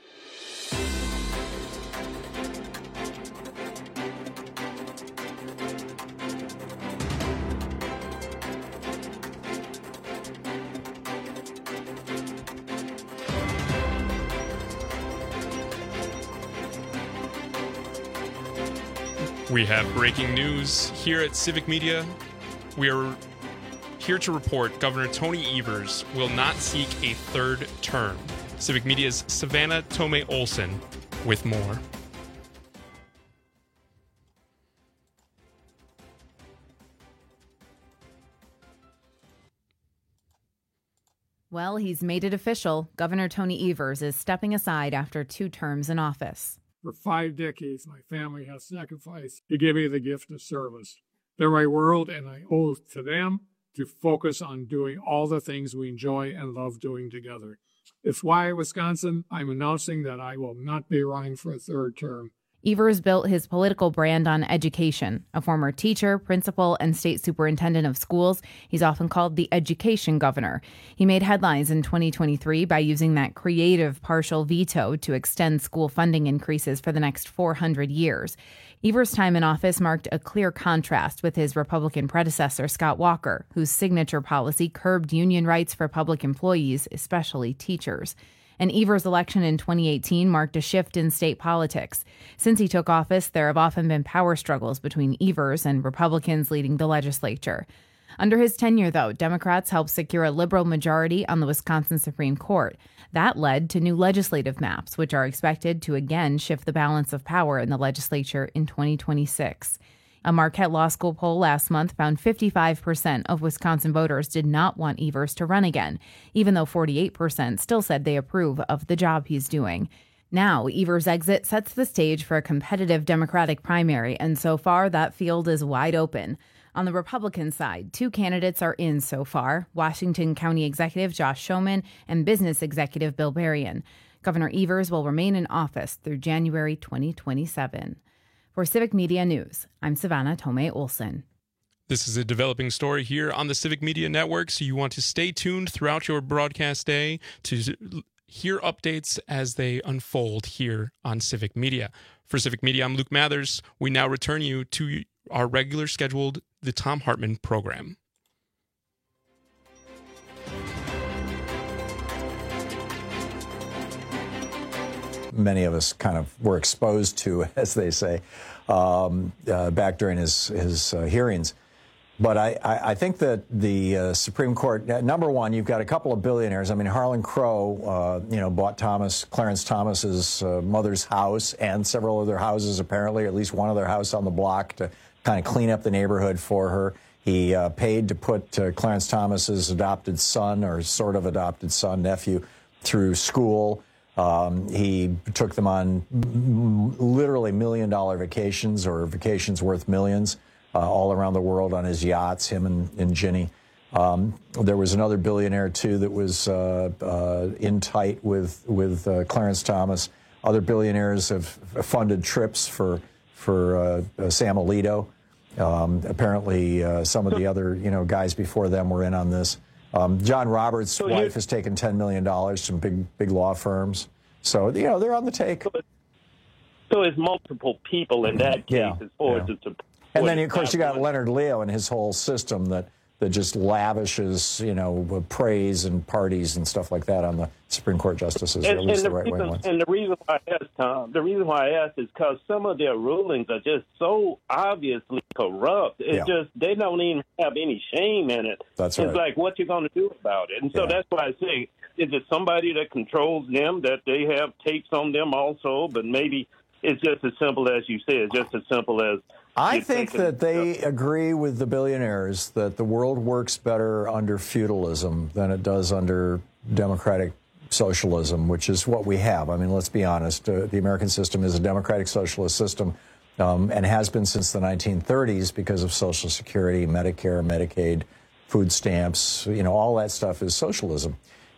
We have breaking news here at Civic Media. We are here to report Governor Tony Evers will not seek a third term. Civic Media's Savannah Tomei Olson with more. Well, he's made it official. Governor Tony Evers is stepping aside after two terms in office. For five decades, my family has sacrificed to give me the gift of service. They're my world, and I owe it to them to focus on doing all the things we enjoy and love doing together. It's why, Wisconsin, I'm announcing that I will not be running for a third term. Evers built his political brand on education. A former teacher, principal, and state superintendent of schools, he's often called the education governor. He made headlines in twenty twenty-three by using that creative partial veto to extend school funding increases for the next four hundred years. Evers' time in office marked a clear contrast with his Republican predecessor, Scott Walker, whose signature policy curbed union rights for public employees, especially teachers. And Evers' election in twenty eighteen marked a shift in state politics. Since he took office, there have often been power struggles between Evers and Republicans leading the legislature. Under his tenure, though, Democrats helped secure a liberal majority on the Wisconsin Supreme Court. That led to new legislative maps, which are expected to again shift the balance of power in the legislature in twenty twenty-six. A Marquette Law School poll last month found fifty-five percent of Wisconsin voters did not want Evers to run again, even though forty-eight percent still said they approve of the job he's doing. Now, Evers' exit sets the stage for a competitive Democratic primary, and so far that field is wide open. On the Republican side, two candidates are in so far, Washington County Executive Josh Schoemann and Business Executive Bill Berrien. Governor Evers will remain in office through January twenty twenty-seven. For Civic Media News, I'm Savannah Tomei Olson. This is a developing story here on the Civic Media Network, so you want to stay tuned throughout your broadcast day to hear updates as they unfold here on Civic Media. For Civic Media, I'm Luke Mathers. We now return you to our regular scheduled The Thom Hartmann program. Many of us kind of were exposed to, as they say, um, uh, back during his, his uh, hearings. But I, I, I think that the uh, Supreme Court, number one, you've got a couple of billionaires. I mean, Harlan Crow, uh, you know, bought Thomas, Clarence Thomas's uh, mother's house and several other houses, apparently, or at least one other house on the block to kind of clean up the neighborhood for her. He uh, paid to put uh, Clarence Thomas's adopted son, or sort of adopted son, nephew, through school. Um, he took them on m- literally million-dollar vacations, or vacations worth millions, uh, all around the world on his yachts, him and, and Ginny. Um, there was another billionaire, too, that was uh, uh, in tight with, with uh, Clarence Thomas. Other billionaires have funded trips for, for uh, Sam Alito. Um, apparently, uh, some of the other, you know, guys before them were in on this. Um, John Roberts' so wife has taken ten million dollars from big, big law firms. So, you know, they're on the take. So it's multiple people in that case yeah, as far yeah. as it's a... And then, of course, you got Leonard Leo and his whole system that, that just lavishes, you know, praise and parties and stuff like that on the Supreme Court justices, and, or at least and the, the right reason, wing ones. And the reason why I asked, Tom, the reason why I asked is because some of their rulings are just so obviously corrupt. It's Yeah. just, they don't even have any shame in it. That's It's right. like, what you going to do about it? And so Yeah. that's why I say, is it somebody that controls them, that they have tapes on them also, but maybe it's just as simple as you said, just as simple as... I think that they agree with the billionaires that the world works better under feudalism than it does under democratic socialism, which is what we have. I mean, let's be honest. Uh, the American system is a democratic socialist system um, and has been since the nineteen thirties because of Social Security, Medicare, Medicaid, food stamps, you know, all that stuff is socialism.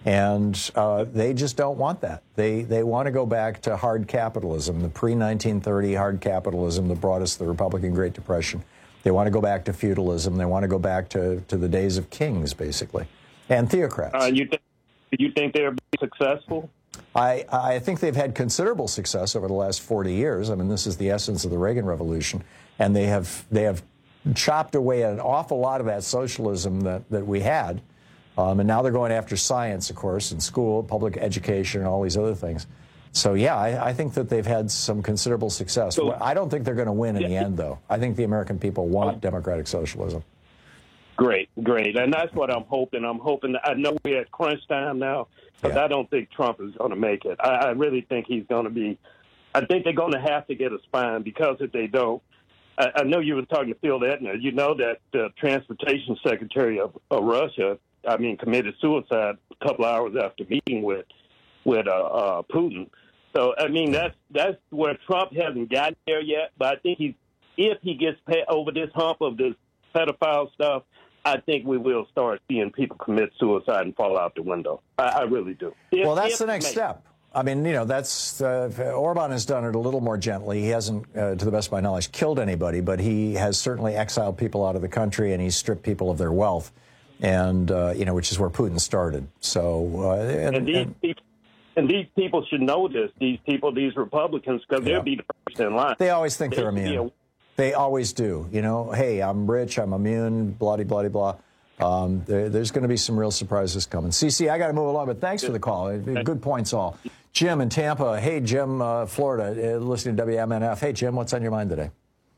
And uh, they just don't want that. They they want to go back to hard capitalism, the pre nineteen thirty hard capitalism that brought us the Republican Great Depression. They want to go back to feudalism. They want to go back to, to the days of kings, basically, and theocrats. Uh, you, th- you think they're successful? I, I think they've had considerable success over the last forty years. I mean, this is the essence of the Reagan Revolution. And they have they have chopped away an awful lot of that socialism that, that we had. Um, and now they're going after science, of course, and school, public education, and all these other things. So, yeah, I, I think that they've had some considerable success. So, I don't think they're going to win in yeah. the end, though. I think the American people want democratic socialism. Great, great. And that's what I'm hoping. I'm hoping that, I know we're at crunch time now, but Yeah. I don't think Trump is going to make it. I, I really think he's going to be, I think they're going to have to get a spine, because if they don't, I, I know you were talking to Phil Edner. You know that the Transportation Secretary of, of Russia, I mean, committed suicide a couple hours after meeting with with uh, uh, Putin. So, I mean, that's that's where Trump hasn't gotten there yet. But I think he, if he gets pay, over this hump of this pedophile stuff, I think we will start seeing people commit suicide and fall out the window. I, I really do. If, well, that's if the next maybe. step. I mean, you know, that's uh, Orban has done it a little more gently. He hasn't, uh, to the best of my knowledge, killed anybody, but he has certainly exiled people out of the country, and he's stripped people of their wealth, and uh, you know, which is where Putin started. So, uh, and, and, these and, people, and these people should know this. These people, these Republicans, because Yeah. they'll be the first in line. they always think they're They should be immune. They always do. You know, hey, I'm rich, I'm immune, blah, blah, blah, blah. Um, there, there's going to be some real surprises coming. C C, I got to move along, but thanks for the call. Good points all. Jim in Tampa. Hey, Jim, uh, Florida, uh, listening to W M N F. Hey, Jim, what's on your mind today?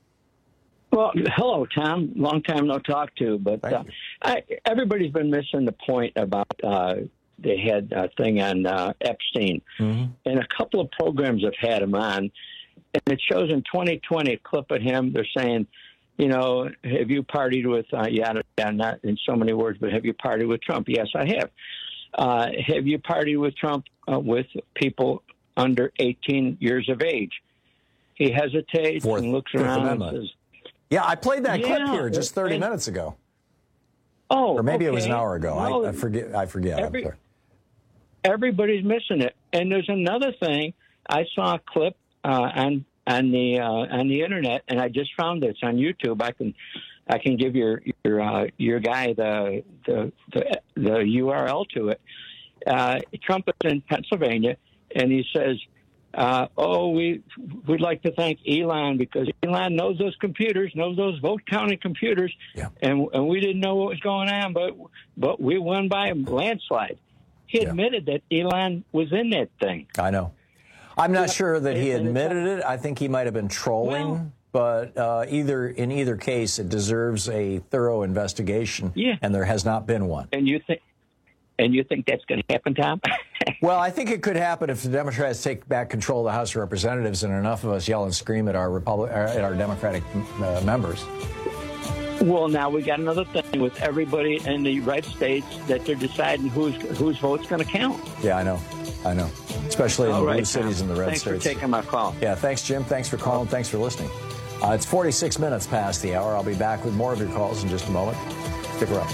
Well, hello, Tom. Long time no talk to, but uh, I, everybody's been missing the point about uh, they had a thing on uh, Epstein, mm-hmm. and a couple of programs have had him on, and it shows in twenty twenty a clip of him. They're saying, you know, have you partied with, uh, yada, yada, not in so many words, but have you partied with Trump? Yes, I have. Uh, have you partied with Trump uh, with people under eighteen years of age? He hesitates Fourth, and looks Fifth around Amendment. and says, Yeah, I played that Yeah, clip here just thirty and- minutes ago. oh, Or maybe it was an okay. hour ago. No, I, I forget. I forget. I'm every- sorry. Everybody's missing it. And there's another thing. I saw a clip uh, on on the uh, on the internet, and I just found it. It's on YouTube. I can I can give your your uh, your guy the the the, the U R L to it. Uh, Trump is in Pennsylvania, and he says, uh, "Oh, we we'd like to thank Elon because Elon knows those computers, knows those vote counting computers, yeah. and and we didn't know what was going on, but but we won by a landslide." He admitted that Elon was in that thing. I know. I'm not Yeah, sure that he and it's admitted it. I think he might have been trolling. Well- but uh, either in either case, it deserves a thorough investigation. Yeah. And there has not been one. And you think, and you think that's going to happen, Tom? Well, I think it could happen if the Democrats take back control of the House of Representatives and enough of us yell and scream at our Republic, at our Democratic uh, members. Well, now we got another thing with everybody in the red states that they're deciding whose whose vote's going to count. Yeah, I know. I know. Especially in All the right, blue cities Tom. and the red Thanks states. for taking my call. Yeah, thanks, Jim. Thanks for calling. Thanks for listening. Uh, it's forty-six minutes past the hour. I'll be back with more of your calls in just a moment. Stick around.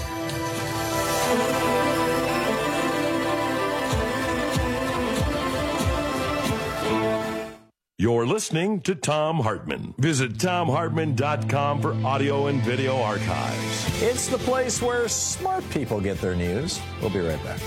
You're listening to Thom Hartmann. Visit Thom Hartmann dot com for audio and video archives. It's the place where smart people get their news. We'll be right back.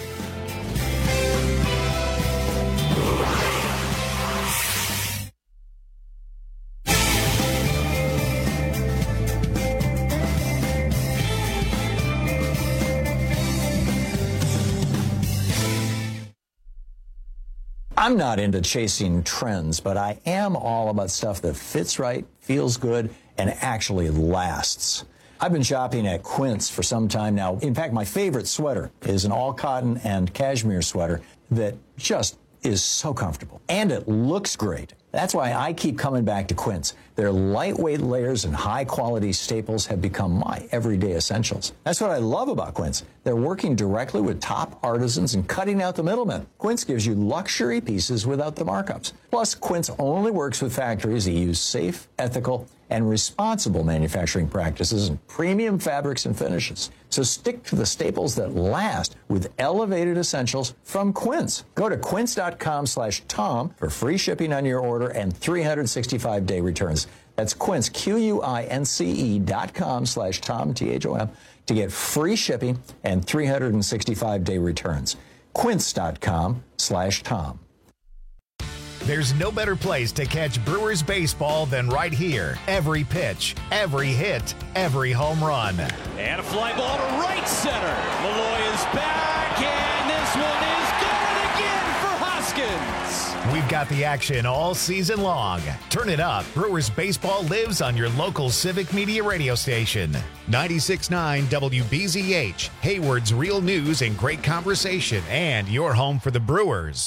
I'm not into chasing trends, but I am all about stuff that fits right, feels good, and actually lasts. I've been shopping at Quince for some time now. In fact, my favorite sweater is an all-cotton and cashmere sweater that just is so comfortable. And it looks great. That's why I keep coming back to Quince. Their lightweight layers and high-quality staples have become my everyday essentials. That's what I love about Quince. They're working directly with top artisans and cutting out the middlemen. Quince gives you luxury pieces without the markups. Plus, Quince only works with factories that use safe, ethical, and responsible manufacturing practices and premium fabrics and finishes. So stick to the staples that last with elevated essentials from Quince. Go to quince.com slash Tom for free shipping on your order and three hundred sixty-five day returns. That's Quince, Q-U-I-N-C-E dot com slash Tom, T H O M, to get free shipping and three hundred sixty-five day returns. Quince.com slash Tom. There's no better place to catch Brewers baseball than right here. Every pitch, every hit, every home run. And a fly ball to right center. Malloy is back, and this one is going again for Hoskins. We've got the action all season long. Turn it up. Brewers baseball lives on your local Civic Media radio station. ninety-six point nine W B Z H, Hayward's real news and great conversation, and your home for the Brewers.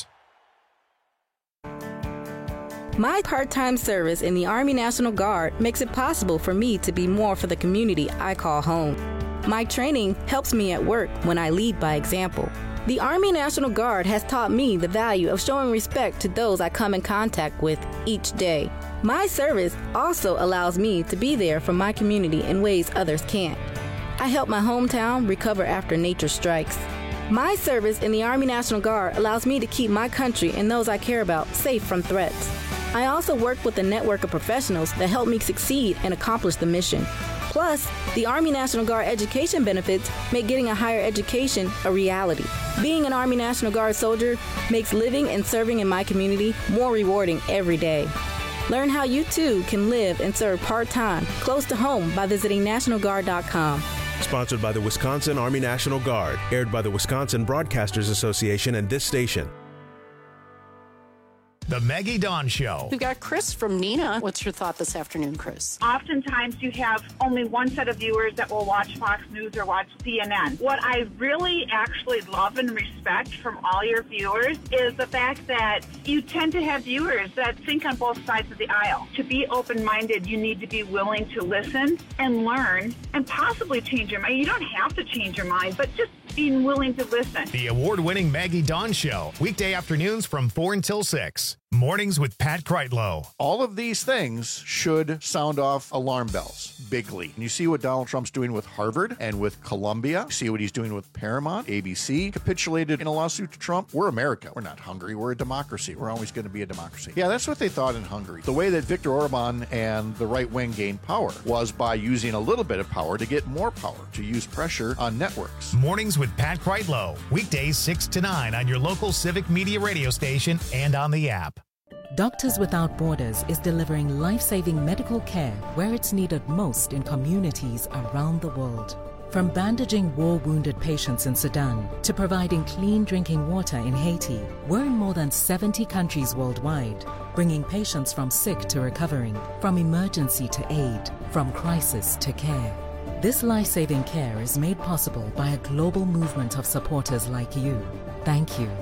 My part-time service in the Army National Guard makes it possible for me to be more for the community I call home. My training helps me at work when I lead by example. The Army National Guard has taught me the value of showing respect to those I come in contact with each day. My service also allows me to be there for my community in ways others can't. I help my hometown recover after nature strikes. My service in the Army National Guard allows me to keep my country and those I care about safe from threats. I also work with a network of professionals that help me succeed and accomplish the mission. Plus, the Army National Guard education benefits make getting a higher education a reality. Being an Army National Guard soldier makes living and serving in my community more rewarding every day. Learn how you too can live and serve part-time, close to home by visiting national guard dot com. Sponsored by the Wisconsin Army National Guard. Aired by the Wisconsin Broadcasters Association and this station. The Maggie Dawn Show. We've got Chris from Neenah. What's your thought this afternoon, Chris? Oftentimes you have only one set of viewers that will watch Fox News or watch C N N. What I really actually love and respect from all your viewers is the fact that you tend to have viewers that think on both sides of the aisle. To be open-minded, you need to be willing to listen and learn and possibly change your mind. You don't have to change your mind, but just being willing to listen. The award-winning Maggie Dawn Show. Weekday afternoons from four until six. Mornings with Pat Kreitlow. All of these things should sound off alarm bells bigly. And you see what Donald Trump's doing with Harvard and with Columbia. You see what he's doing with Paramount. A B C capitulated in a lawsuit to Trump. We're America. We're not Hungary. We're a democracy. We're always going to be a democracy. Yeah, that's what they thought in Hungary. The way that Viktor Orban and the right wing gained power was by using a little bit of power to get more power, to use pressure on networks. Mornings with Pat Kreitlow. Weekdays six to nine on your local Civic Media radio station and on the app. Doctors Without Borders is delivering life-saving medical care where it's needed most in communities around the world. From bandaging war-wounded patients in Sudan to providing clean drinking water in Haiti, we're in more than seventy countries worldwide, bringing patients from sick to recovering, from emergency to aid, from crisis to care. This life-saving care is made possible by a global movement of supporters like you. Thank you.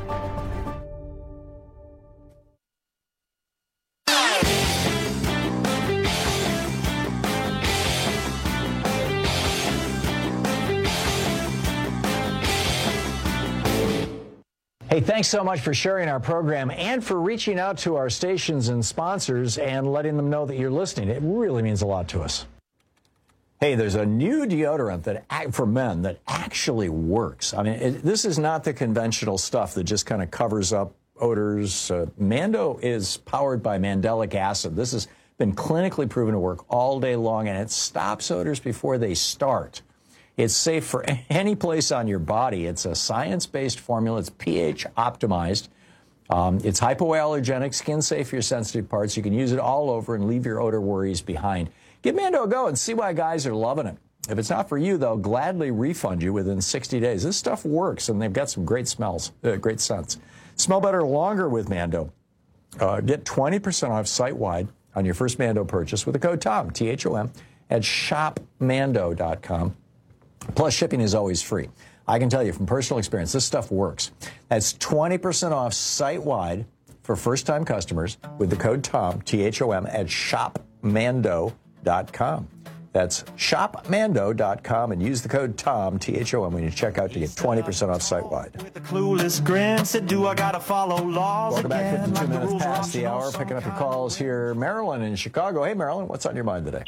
Hey, thanks so much for sharing our program and for reaching out to our stations and sponsors and letting them know that you're listening. It really means a lot to us. Hey, there's a new deodorant that for men that actually works. I mean, it, this is not the conventional stuff that just kind of covers up odors. Uh, Mando is powered by mandelic acid. This has been clinically proven to work all day long, and it stops odors before they start. It's safe for any place on your body. It's a science-based formula. It's pH optimized. Um, it's hypoallergenic, skin safe for your sensitive parts. You can use it all over and leave your odor worries behind. Give Mando a go and see why guys are loving it. If it's not for you, they'll gladly refund you within sixty days. This stuff works, and they've got some great smells, uh, great scents. Smell better longer with Mando. Uh, get twenty percent off site-wide on your first Mando purchase with the code TOM, T H O M, at shop mando dot com. Plus, shipping is always free. I can tell you from personal experience, this stuff works. That's twenty percent off site-wide for first-time customers with the code TOM, T H O M, at shop mando dot com. That's shop mando dot com and use the code TOM, T H O M, when you check out to get twenty percent off site-wide. With a clueless grin, said, do I gotta follow laws Welcome back, again? fifty-two Like the minutes rules past the hour. Picking up your calls here. Marilyn in Chicago. Hey, Marilyn, what's on your mind today?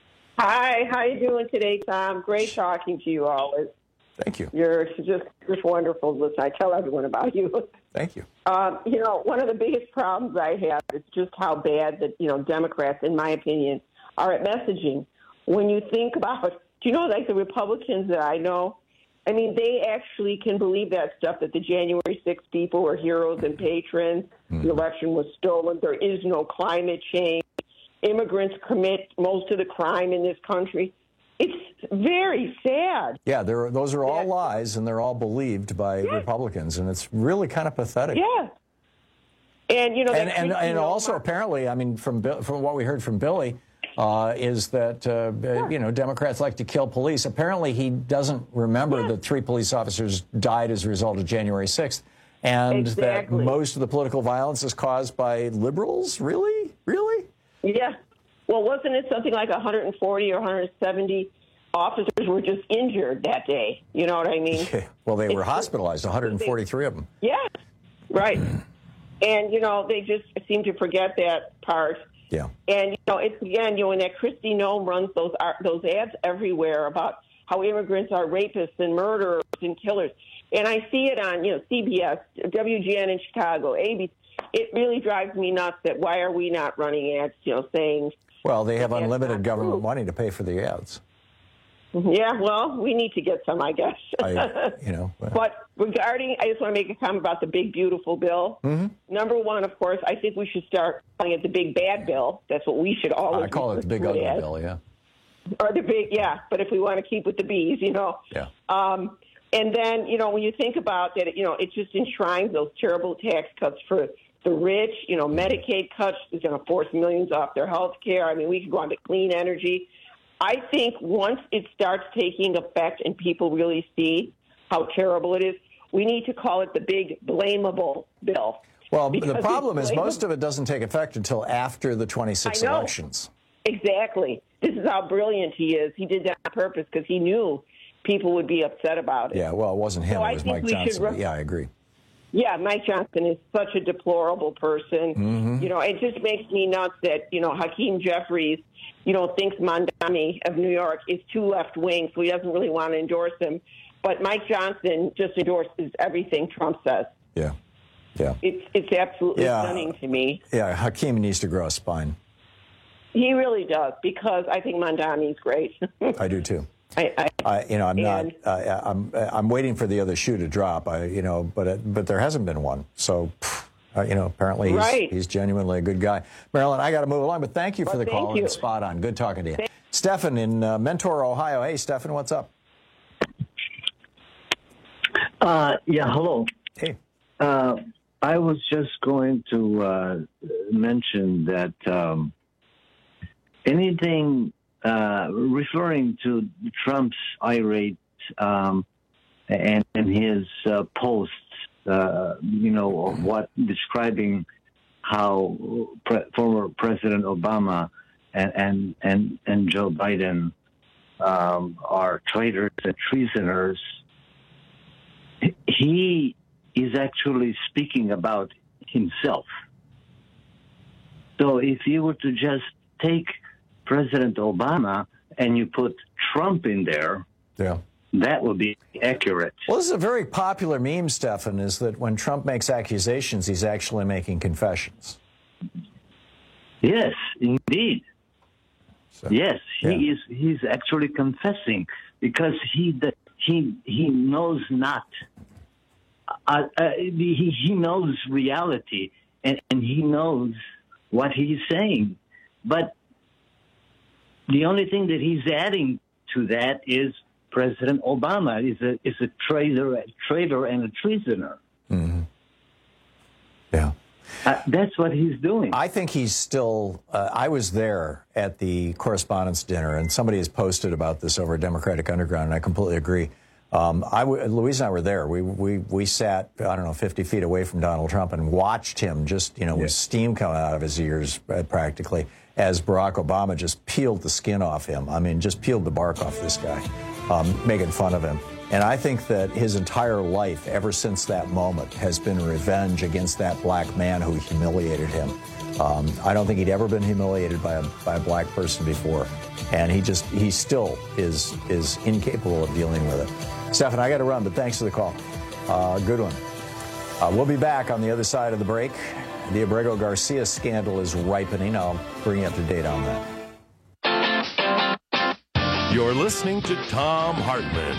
Hi, how you doing today, Tom? Great talking to you always. Thank you. You're just just wonderful. Listen, I tell everyone about you. Thank you. Um, you know, one of the biggest problems I have is just how bad that, you know, Democrats, in my opinion, are at messaging. When you think about, do you know, like the Republicans that I know, I mean, they actually can believe that stuff, that the January sixth people were heroes and patrons, mm. the election was stolen, there is no climate change. Immigrants commit most of the crime in this country. It's very sad. Yeah, those are all lies, and they're all believed by yeah. Republicans, and it's really kind of pathetic. Yeah. And, you know, and, and, and also apparently, I mean, from from what we heard from Billy, uh, is that, uh, yeah. you know, Democrats like to kill police. Apparently, he doesn't remember yeah. that three police officers died as a result of January sixth, and exactly. that most of the political violence is caused by liberals. Really? Really? Yeah. Well, wasn't it something like one hundred forty or one hundred seventy officers were just injured that day? You know what I mean? Yeah. Well, they were hospitalized, one hundred forty-three of them. Yeah, right. And, you know, they just seem to forget that part. Yeah. And, you know, it's, again, you know, when that Kristi Noem runs those those ads everywhere about how immigrants are rapists and murderers and killers. And I see it on, you know, C B S, W G N in Chicago, A B C. It really drives me nuts that why are we not running ads, you know, saying... Well, they have unlimited government money to pay for the ads. Yeah, well, we need to get some, I guess. I, you know. Well. But regarding, I just want to make a comment about the big, beautiful bill. Mm-hmm. Number one, of course, I think we should start calling it the big, bad bill. That's what we should always I call it the big, ugly as. bill, yeah. Or the big, yeah, but if we want to keep with the B's, you know. Yeah. Um, and then, you know, when you think about that, you know, it just enshrines those terrible tax cuts for the rich. You know, Medicaid cuts is going to force millions off their health care. I mean, we could go on to clean energy. I think once it starts taking effect and people really see how terrible it is, we need to call it the big blamable bill. Well, the problem is most of it doesn't take effect until after the twenty-six elections. Exactly. This is how brilliant he is. He did that on purpose because he knew people would be upset about it. Yeah, well, it wasn't him. So it was Mike Johnson. Re- yeah, I agree. Yeah, Mike Johnson is such a deplorable person. Mm-hmm. You know, it just makes me nuts that, you know, Hakeem Jeffries, you know, thinks Mamdani of New York is too left-wing, so he doesn't really want to endorse him. But Mike Johnson just endorses everything Trump says. Yeah, yeah. It's it's absolutely yeah. stunning to me. Yeah, Hakeem needs to grow a spine. He really does, because I think Mamdani's great. I do, too. I, I, I, you know, I'm and, not. Uh, I'm. I'm waiting for the other shoe to drop. I, you know, but it, but there hasn't been one. So, uh, you know, apparently he's, right. he's genuinely a good guy. Marilyn, I got to move along, but thank you for well, the call. You. And spot on. Good talking to you, Stefan in uh, Mentor, Ohio. Hey, Stefan, what's up? Uh, yeah, hello. Hey. Uh, I was just going to uh, mention that um, anything. Uh, referring to Trump's irate um, and, and his uh, posts, uh, you know, of what describing how pre- former President Obama and and and, and Joe Biden um, are traitors and treasoners. He is actually speaking about himself. So if you were to just take President Obama and you put Trump in there, yeah, that would be accurate. Well, this is a very popular meme, Stefan, is that when Trump makes accusations, he's actually making confessions. Yes, indeed. So, yes, he yeah. is. He's actually confessing because he he he knows not. Uh, uh, he he knows reality and, and he knows what he's saying, but the only thing that he's adding to that is President Obama is a is a traitor, a traitor, and a treasoner. Mm-hmm. Yeah, uh, that's what he's doing. I think he's still. Uh, I was there at the correspondents' dinner, and somebody has posted about this over Democratic Underground, and I completely agree. Um, I w- Louise and I were there. We we we sat I don't know fifty feet away from Donald Trump and watched him just you know yeah. with steam coming out of his ears uh, practically, as Barack Obama just peeled the skin off him. I mean, just peeled the bark off this guy, um, making fun of him. And I think that his entire life, ever since that moment, has been revenge against that black man who humiliated him. Um, I don't think he'd ever been humiliated by a, by a black person before. And he just, he still is is incapable of dealing with it. Stefan, I got to run, but thanks for the call. Uh, good one. Uh, we'll be back on the other side of the break. The Abrego Garcia scandal is ripening. I'll bring you up to date on that. You're listening to Thom Hartmann.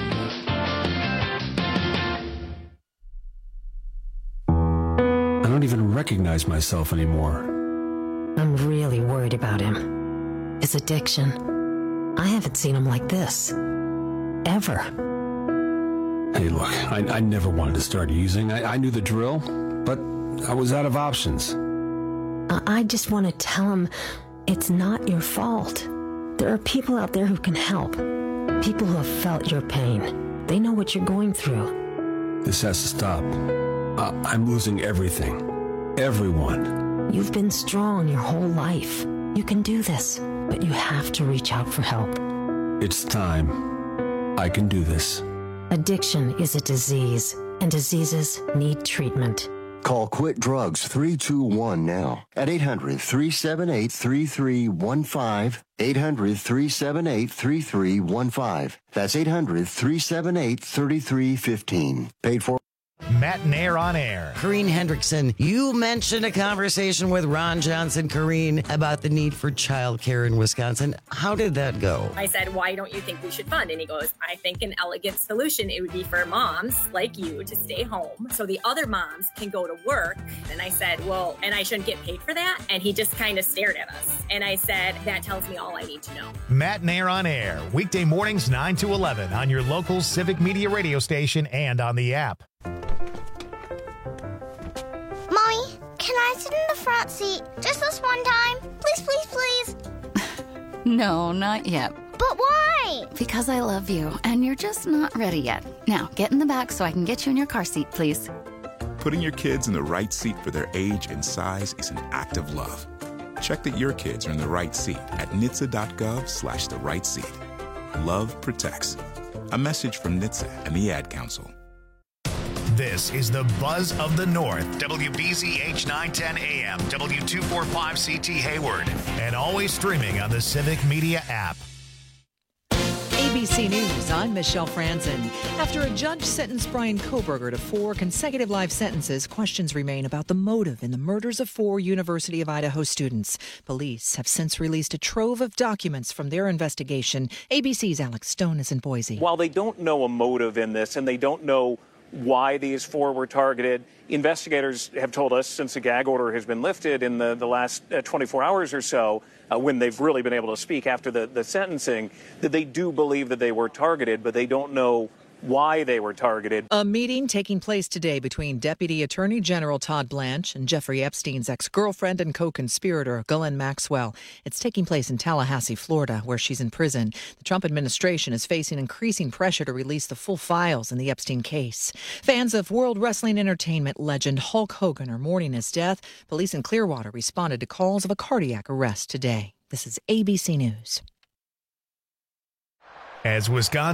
I don't even recognize myself anymore. I'm really worried about him. His addiction. I haven't seen him like this. Ever. Hey, look, I, I never wanted to start using. I, I knew the drill, but I was out of options. I just want to tell him it's not your fault. There are people out there who can help. People who have felt your pain. They know what you're going through. This has to stop. Uh, I'm losing everything. Everyone. You've been strong your whole life. You can do this, but you have to reach out for help. It's time. I can do this. Addiction is a disease, and diseases need treatment. Call Quit Drugs three two one now at eight hundred, three seven eight, three three one five. eight hundred, three seven eight, three three one five. That's eight hundred, three seven eight, three three one five. Paid for. Matt Nair on air. Corrine Hendrickson, you mentioned a conversation with Ron Johnson, Corrine, about the need for childcare in Wisconsin. How did that go? I said, why don't you think we should fund? And he goes, I think an elegant solution, it would be for moms like you to stay home so the other moms can go to work. And I said, well, and I shouldn't get paid for that? And he just kind of stared at us. And I said, that tells me all I need to know. Matt Nair on air, weekday mornings nine to eleven on your local Civic Media radio station and on the app. Mommy, can I sit in the front seat just this one time? Please, please, please. No, not yet. But why? Because I love you, and you're just not ready yet. Now, get in the back so I can get you in your car seat, please. Putting your kids in the right seat for their age and size is an act of love. Check that your kids are in the right seat at N H T S A dot gov slash the right seat. Love protects. A message from N H T S A and the Ad Council. This is the Buzz of the North, W B Z H nine ten A M, W two forty-five C T Hayward, and always streaming on the Civic Media app. A B C News, I'm Michelle Franzen. After a judge sentenced Bryan Kohberger to four consecutive life sentences, questions remain about the motive in the murders of four University of Idaho students. Police have since released a trove of documents from their investigation. A B C's Alex Stone is in Boise. While they don't know a motive in this and they don't know why these four were targeted, investigators have told us since the gag order has been lifted in the, the last uh, twenty-four hours or so, uh, when they've really been able to speak after the, the sentencing, that they do believe that they were targeted, but they don't know why they were targeted. A meeting taking place today between Deputy Attorney General Todd Blanche and Jeffrey Epstein's ex-girlfriend and co-conspirator, Ghislaine Maxwell. It's taking place in Tallahassee, Florida, where she's in prison. The Trump administration is facing increasing pressure to release the full files in the Epstein case. Fans of World Wrestling Entertainment legend Hulk Hogan are mourning his death. Police in Clearwater responded to calls of a cardiac arrest today. This is A B C News. As Wisconsin